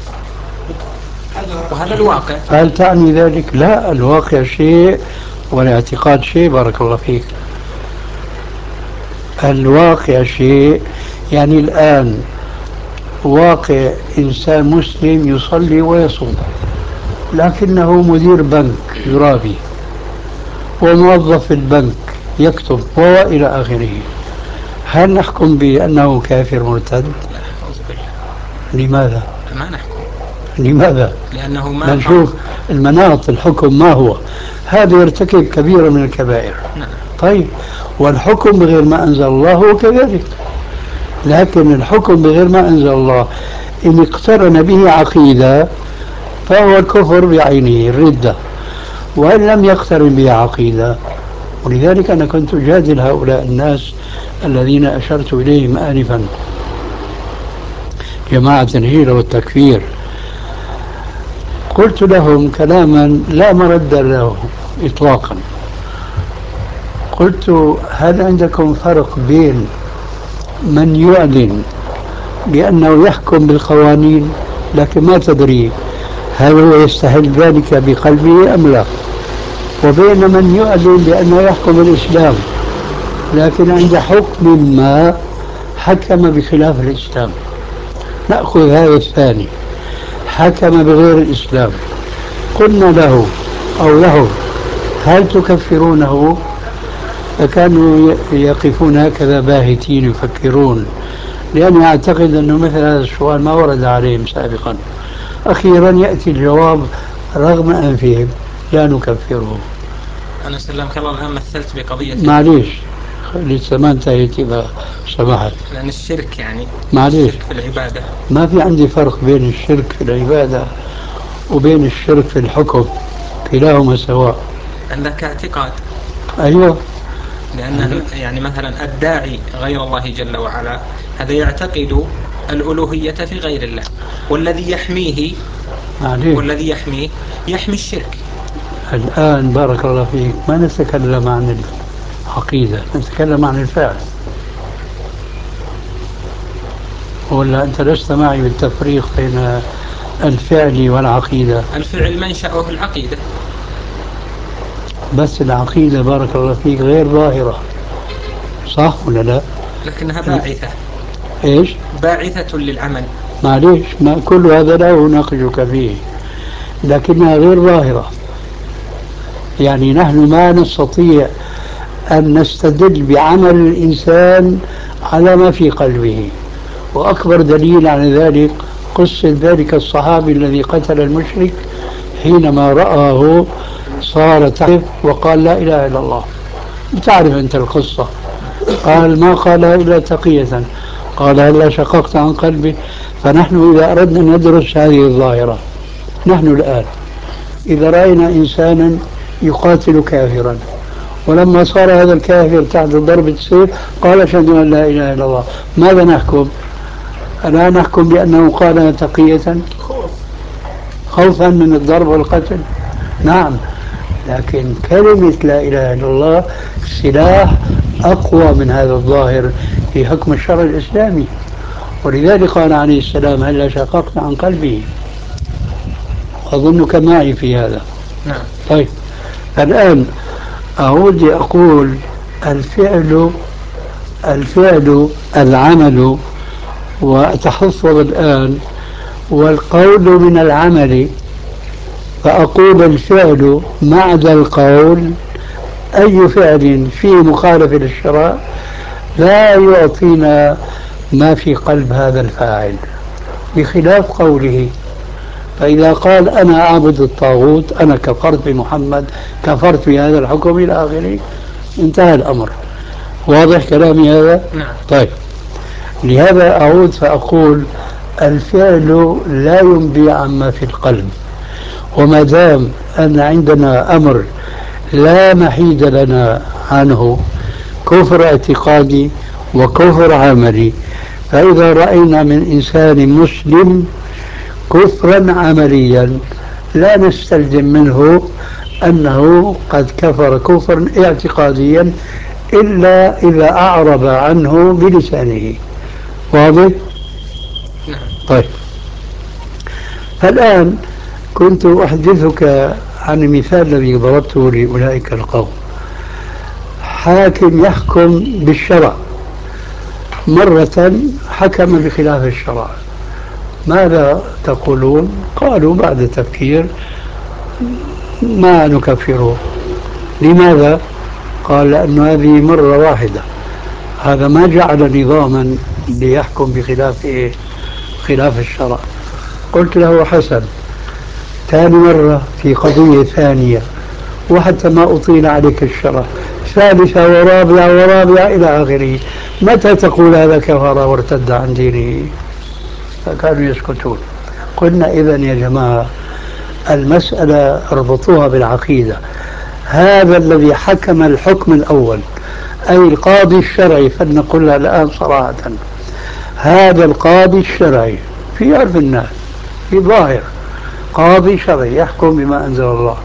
وهذا الواقع. هل تعني ذلك؟ لا، الواقع شيء والاعتقاد شيء. بارك الله فيك. الواقع شيء، يعني الآن واقع إنسان مسلم يصلي ويصوم لكنه مدير بنك يرابي وموظف في البنك يكتب وإلى آخره، هل نحكم بأنه كافر مرتد؟ لا أعوذ بالله. لماذا؟ ما نحكم. لماذا؟ لأنه ما نشوف المناط الحكم ما هو. هذا يرتكب كبيرة من الكبائر. نعم. طيب، والحكم بغير ما أنزل الله هو كذلك، لكن الحكم بغير ما أنزل الله إن اقترن به عقيدة فهو الكفر بعينه الردة، وإن لم يقترن به عقيدة. ولذلك أنا كنت أجادل هؤلاء الناس الذين أشرت إليهم آنفا، جماعة الهيرة والتكفير، قلت لهم كلاما لا مرد له إطلاقا. قلت: هل عندكم فرق بين من يعلن بأنه يحكم بالقوانين لكن ما تدري هل هو يستحل ذلك بقلبه أم لا، وبين من يعلن بأنه يحكم بالإسلام لكن عند حكم ما حكم بخلاف الإسلام؟ نأخذ هذا الثاني، حكم بغير الإسلام، قلنا له أو له: هل تكفرونه؟ فكانوا يقفون هكذا باهتين يفكرون، لأني أعتقد أنه مثل هذا السؤال ما ورد عليهم سابقا. أخيرا يأتي الجواب رغم أنفهم: لا نكفره. أنا سلمك الله الآن مثلت بقضية معليش لسه ما انتهيت إذا سمحت. لأن الشرك يعني معليش، الشرك في العبادة ما في عندي فرق بين الشرك في العبادة وبين الشرك في الحكم، كلاهما سواء. عندك اعتقاد. أيوه، لأن يعني مثلا الداعي غير الله جل وعلا هذا يعتقد الألوهية في غير الله، والذي يحميه معليش. والذي يحميه يحمي الشرك. الآن بارك الله فيك ما نتكلم عن العقيدة، نتكلم عن الفعل، ولا أنت لست معي بالتفريق بين الفعل والعقيدة؟ الفعل منشأه العقيدة، بس العقيدة بارك الله فيك غير ظاهرة، صح ولا لا؟ لكنها باعثة إيش؟ باعثة للعمل. معليش، ما كل هذا لا أناقشك فيه، لكنها غير ظاهرة. يعني نحن ما نستطيع أن نستدل بعمل الإنسان على ما في قلبه، وأكبر دليل على ذلك قصة ذلك الصحابي الذي قتل المشرك حينما رآه صار تحف وقال: لا إله إلا الله. بتعرف أنت القصة. قال: ما قال إلا تقية. قال: هلا شققت عن قلبي. فنحن إذا أردنا أن ندرس هذه الظاهرة، نحن الآن إذا رأينا إنسانا يقاتل كافرا، ولما صار هذا الكافر تحت ضربة السيف قال: أشهد أن لا إله إلا الله، ماذا نحكم؟ ألا نحكم بأنه قال تقية خوفا من الضرب والقتل؟ نعم، لكن كلمة لا إله إلا الله سلاح أقوى من هذا الظاهر في حكم الشرع الإسلامي. ولذلك قال عليه السلام: هلا شققت عن قلبه. أظنك معي في هذا. نعم. طيب، الآن أعود أقول: الفعل الفعل العمل، وأتحفظ الآن، والقول من العمل. فأقول: الفعل مع ذا القول، أي فعل فيه مخالفة للشرع لا يعطينا ما في قلب هذا الفاعل، بخلاف قوله. فإذا قال: أنا أعبد الطاغوت، أنا كفرت بمحمد، كفرت بهذا الحكم إلى آخره، انتهى الأمر. واضح كلامي هذا؟ نعم. طيب، لهذا أعود فأقول: الفعل لا ينبي عما في القلب، وما دام أن عندنا أمر لا محيد لنا عنه، كفر اعتقادي وكفر عملي، فإذا رأينا من إنسان مسلم كفرا عمليا لا نستلزم منه أنه قد كفر كفرا اعتقاديا إلا إذا أعرب عنه بلسانه. واضح؟ نعم. طيب، فالآن كنت أحدثك عن المثال الذي ضربته لأولئك القوم. حاكم يحكم بالشرع، مرة حكم بخلاف الشرع، ماذا تقولون؟ قالوا بعد تفكير ما نكفره. لماذا؟ قال لأن هذه مرة واحدة، هذا ما جعل نظاما ليحكم بخلاف إيه؟ خلاف الشرع. قلت له حسن، ثاني مرة في قضية ثانية وحتى ما أطيل عليك الشرح، ثالثة ورابعة ورابعة إلى آخره، متى تقول هذا كفر وارتد عن دينه؟ فكانوا يسكتون. قلنا إذن يا جماعة المسألة اربطوها بالعقيدة. هذا الذي حكم الحكم الأول أي القاضي الشرعي، فلنقولها الآن صراحة، هذا القاضي الشرعي في عرف الناس في ظاهر قاضي شرعي يحكم بما أنزل الله،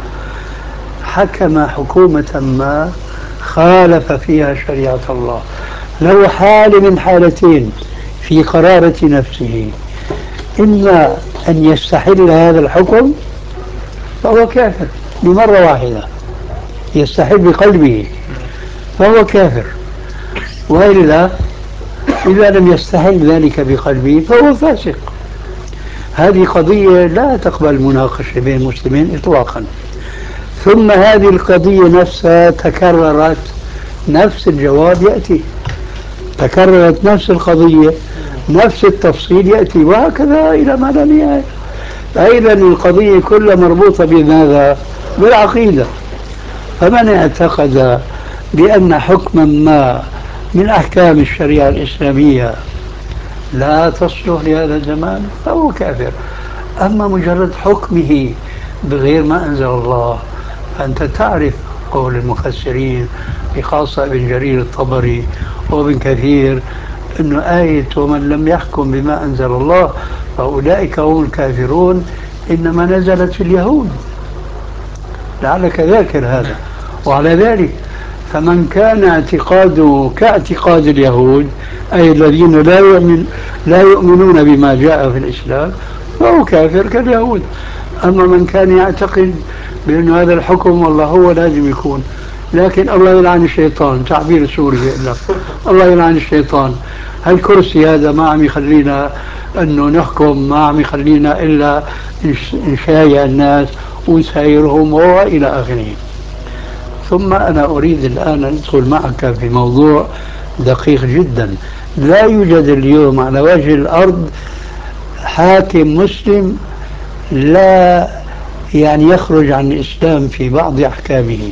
حكم حكومة ما خالف فيها شريعة الله، له حال من حالتين في قرارة نفسه: إما أن يستحل هذا الحكم فهو كافر بمرة واحدة، يستحل بقلبه فهو كافر، وإلا إذا لم يستحل ذلك بقلبه فهو فاسق. هذه قضية لا تقبل مناقشة بين المسلمين إطلاقا. ثم هذه القضية نفسها تكررت، نفس الجواب يأتي، تكررت نفس القضية، نفس التفصيل يأتي، وهكذا إلى ما لا نهاية. أيضا القضية كلها مربوطة بماذا؟ بالعقيدة. فمن اعتقد بأن حكما ما من أحكام الشريعة الإسلامية لا تصلح لهذا الزمان فهو كافر. أما مجرد حكمه بغير ما أنزل الله، فأنت تعرف قول المفسرين بخاصة ابن جرير الطبري وابن كثير أنه آية ومن لم يحكم بما أنزل الله فأولئك هم الكافرون إنما نزلت في اليهود، لعلك ذاكر هذا. وعلى ذلك فمن كان اعتقاده كاعتقاد اليهود أي الذين لا يؤمن لا يؤمنون بما جاء في الإسلام فهو كافر كاليهود. أما من كان يعتقد بأن هذا الحكم والله هو لازم يكون، لكن الله يلعن الشيطان، تعبير سوري لك، الله يلعن الشيطان، هالكرسي هذا ما عم يخلينا أنه نحكم، ما عم يخلينا إلا نشايع الناس ونسايرهم وإلى آخره. ثم أنا أريد الآن أن أدخل معك في موضوع دقيق جدا. لا يوجد اليوم على وجه الأرض حاكم مسلم لا يعني يخرج عن الإسلام في بعض أحكامه.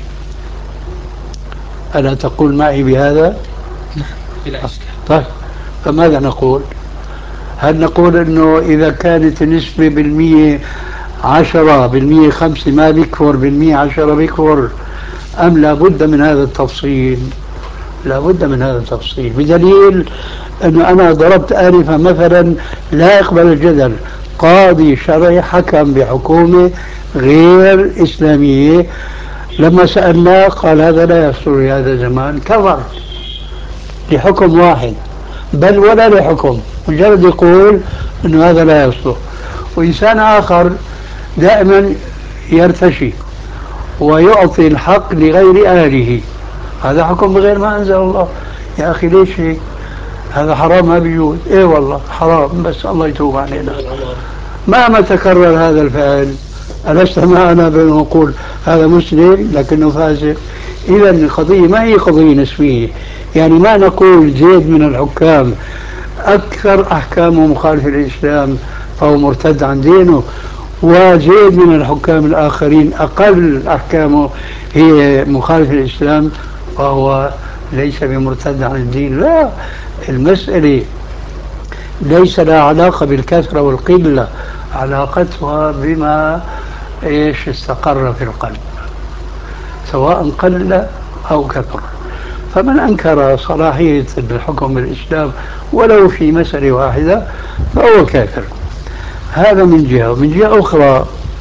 ألا تقول معي بهذا؟ بلا إشكال. طيب فماذا نقول؟ هل نقول أنه إذا كانت النسبة بالمية عشرة بالمية خمسة ما بيكفر، بالمية عشرة بيكفر، أم لابد من هذا التفصيل؟ لابد من هذا التفصيل، بدليل أنه أنا ضربت آنفا مثلا لا يقبل الجدل، قاضي شرعي حكم بحكومة غير إسلامية، لما سألناه قال هذا لا يصلح لهذا الزمان، كفر لحكم واحد بل ولا لحكم، مجرد يقول أنه هذا لا يصلح. وإنسان آخر دائما يرتشي ويعطي الحق لغير أهله، هذا حكم بغير ما أنزل الله. يا أخي ليش هيك؟ هذا حرام ما بيجوز. إيه والله حرام بس الله يتوب علينا. مهما تكرر هذا الفعل ألست معنا بنقول هذا مسلم لكنه فاسق؟ إذا القضية ما هي قضية نسبية، يعني ما نقول زيد من الحكام أكثر أحكامه مخالف للإسلام فهو مرتد عن دينه، وزيد من الحكام الآخرين أقل أحكامه هي مخالف للإسلام فهو ليس بمرتد عن الدين. لا، المسألة ليس لها علاقة بالكثرة والقلة، علاقتها بما إيش استقر في القلب سواء قل أو كثر. فمن أنكر صلاحية الحكم الإسلام ولو في مسألة واحدة فهو كافر. هذا من جهة. ومن جهة أخرى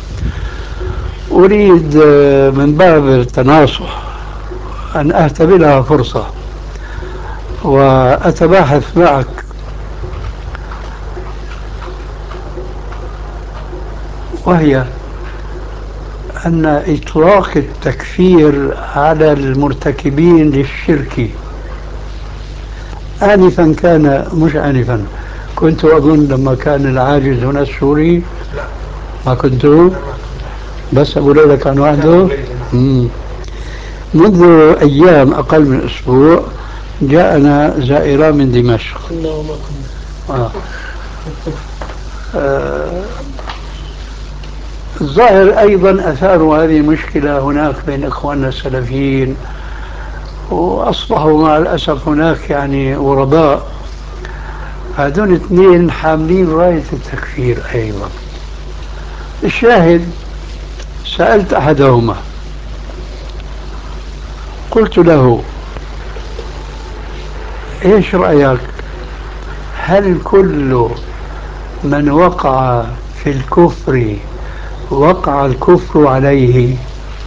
أريد من باب التناصح أن أهتبلها فرصة وأتباحث معك وهي أن إطلاق التكفير على المرتكبين للشرك آنفا كان مش آنفا كنت أظن لما كان العاجز هنا السوري. لا ما كنتوا؟ بس أبو ليلى كان وحده. مم. منذ أيام أقل من أسبوع جاءنا زائران من دمشق. كنا وما كنا. آه. آه. الظاهر أيضا أثاروا هذه المشكلة هناك بين إخواننا السلفيين، وأصبحوا مع الأسف هناك يعني غرباء. هذول اثنين حاملين راية التكفير أيضا. الشاهد سألت أحدهما قلت له إيش رأيك، هل كل من وقع في الكفر وقع الكفر عليه؟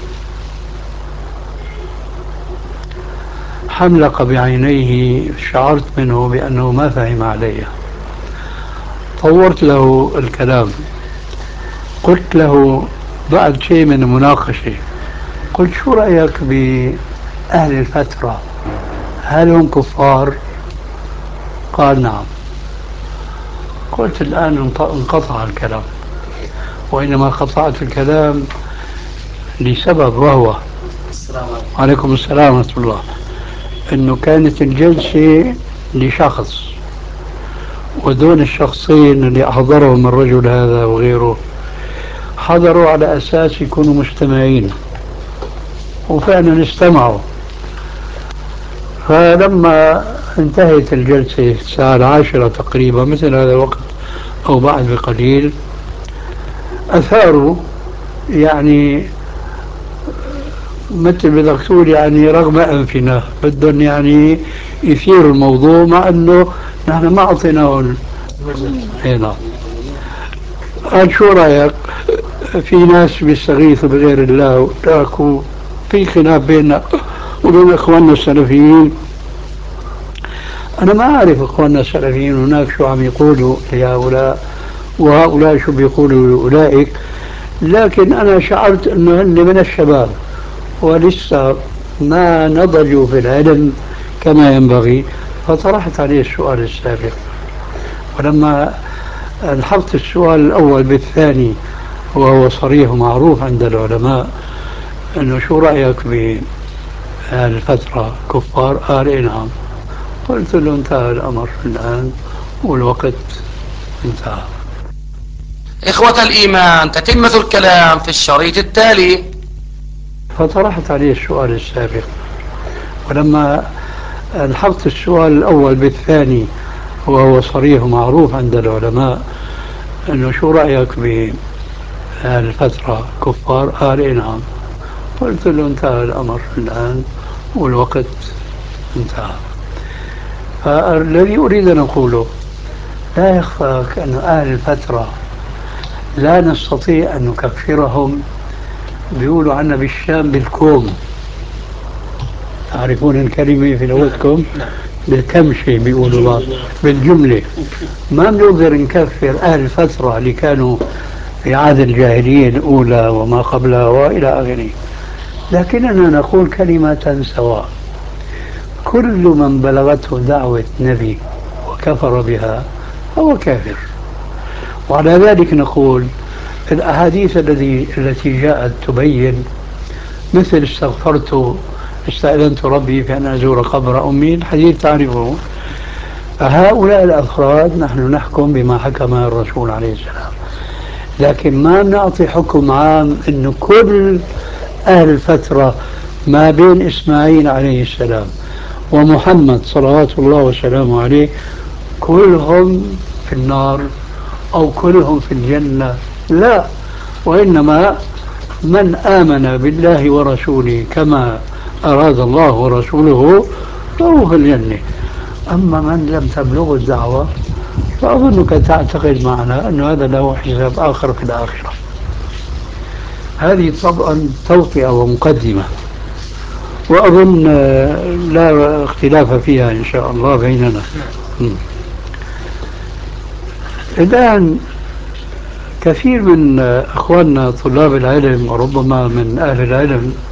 حملق بعينيه، شعرت منه بأنه ما فهم علي. طورت له الكلام، قلت له بعد شيء من المناقشة، قلت شو رأيك بأهل الفترة، هل هم كفار؟ قال نعم. قلت الآن انقطع الكلام، وإنما قطعت الكلام لسبب، وهو السلام عليكم. عليكم السلام ورحمة الله، أنه كانت الجلسة لشخص، ودون الشخصين اللي أحضرهم الرجل هذا وغيره حضروا على أساس يكونوا مستمعين، وفعلا استمعوا. فلما انتهت الجلسة الساعة العاشرة تقريبا، مثل هذا الوقت أو بعد بقليل، أثاروا يعني مثل بدك تقول يعني رغم أنفنا، بدهم يعني يثيروا الموضوع، مع أنه نحن ما أعطيناه هنا. قال شو رأيك، في ناس بيستغيثوا بغير الله وتاكوا، في خلاف بيننا وبين إخواننا السلفيين. أنا ما أعرف إخواننا السلفيين هناك شو عم يقولوا لهؤلاء وهؤلاء شو بيقولوا لأولئك، لكن أنا شعرت أنه هن من الشباب ولسه ما نضجوا في العلم كما ينبغي، فطرحت عليه السؤال السابق. ولما الحقت السؤال الأول بالثاني، وهو صريح ومعروف عند العلماء، أنه شو رأيك بهالفترة كفار؟ قال إيه نعم. قلت له انتهى الأمر الآن والوقت انتهى. إخوة الإيمان، تتمة الكلام في الشريط التالي. فطرحت عليه السؤال السابق، ولما الحقت السؤال الأول بالثاني، وهو صريح ومعروف عند العلماء، أنه شو رأيك بهالفترة كفار؟ قال إيه نعم. قلت له انتهى الأمر الآن والوقت انتهى. فالذي أريد أن أقوله، لا يخفاك أن أهل الفترة لا نستطيع أن نكفرهم. بيقولوا عنا بالشام بالكوم، تعرفون الكلمة في لغتكم؟ بالكمشة بيقولوا بعض، بالجملة. ما بنقدر نكفر أهل الفترة اللي كانوا في عهد الجاهلية الأولى وما قبلها وإلى آخره، لكننا نقول كلمة سواء: كل من بلغته دعوة نبي وكفر بها هو كافر. وعلى ذلك نقول الأحاديث التي التي جاءت تبين، مثل استغفرت استأذنت ربي في أن أزور قبر أمي، الحديث تعرفه. فهؤلاء الأفراد نحن نحكم بما حكم الرسول عليه السلام، لكن ما نعطي حكم عام أن كل أهل الفترة ما بين إسماعيل عليه السلام ومحمد صلوات الله وسلامه عليه كلهم في النار أو كلهم في الجنة. لا، وإنما من آمن بالله ورسوله كما أراد الله ورسوله فهو في الجنة. أما من لم تبلغ الدعوة فأظنك تعتقد معنا أن هذا له حساب آخر في الآخرة. هذه طبعا توطئة ومقدمة، وأظن لا اختلاف فيها إن شاء الله بيننا. م. الآن كثير من أخواننا طلاب العلم وربما من أهل العلم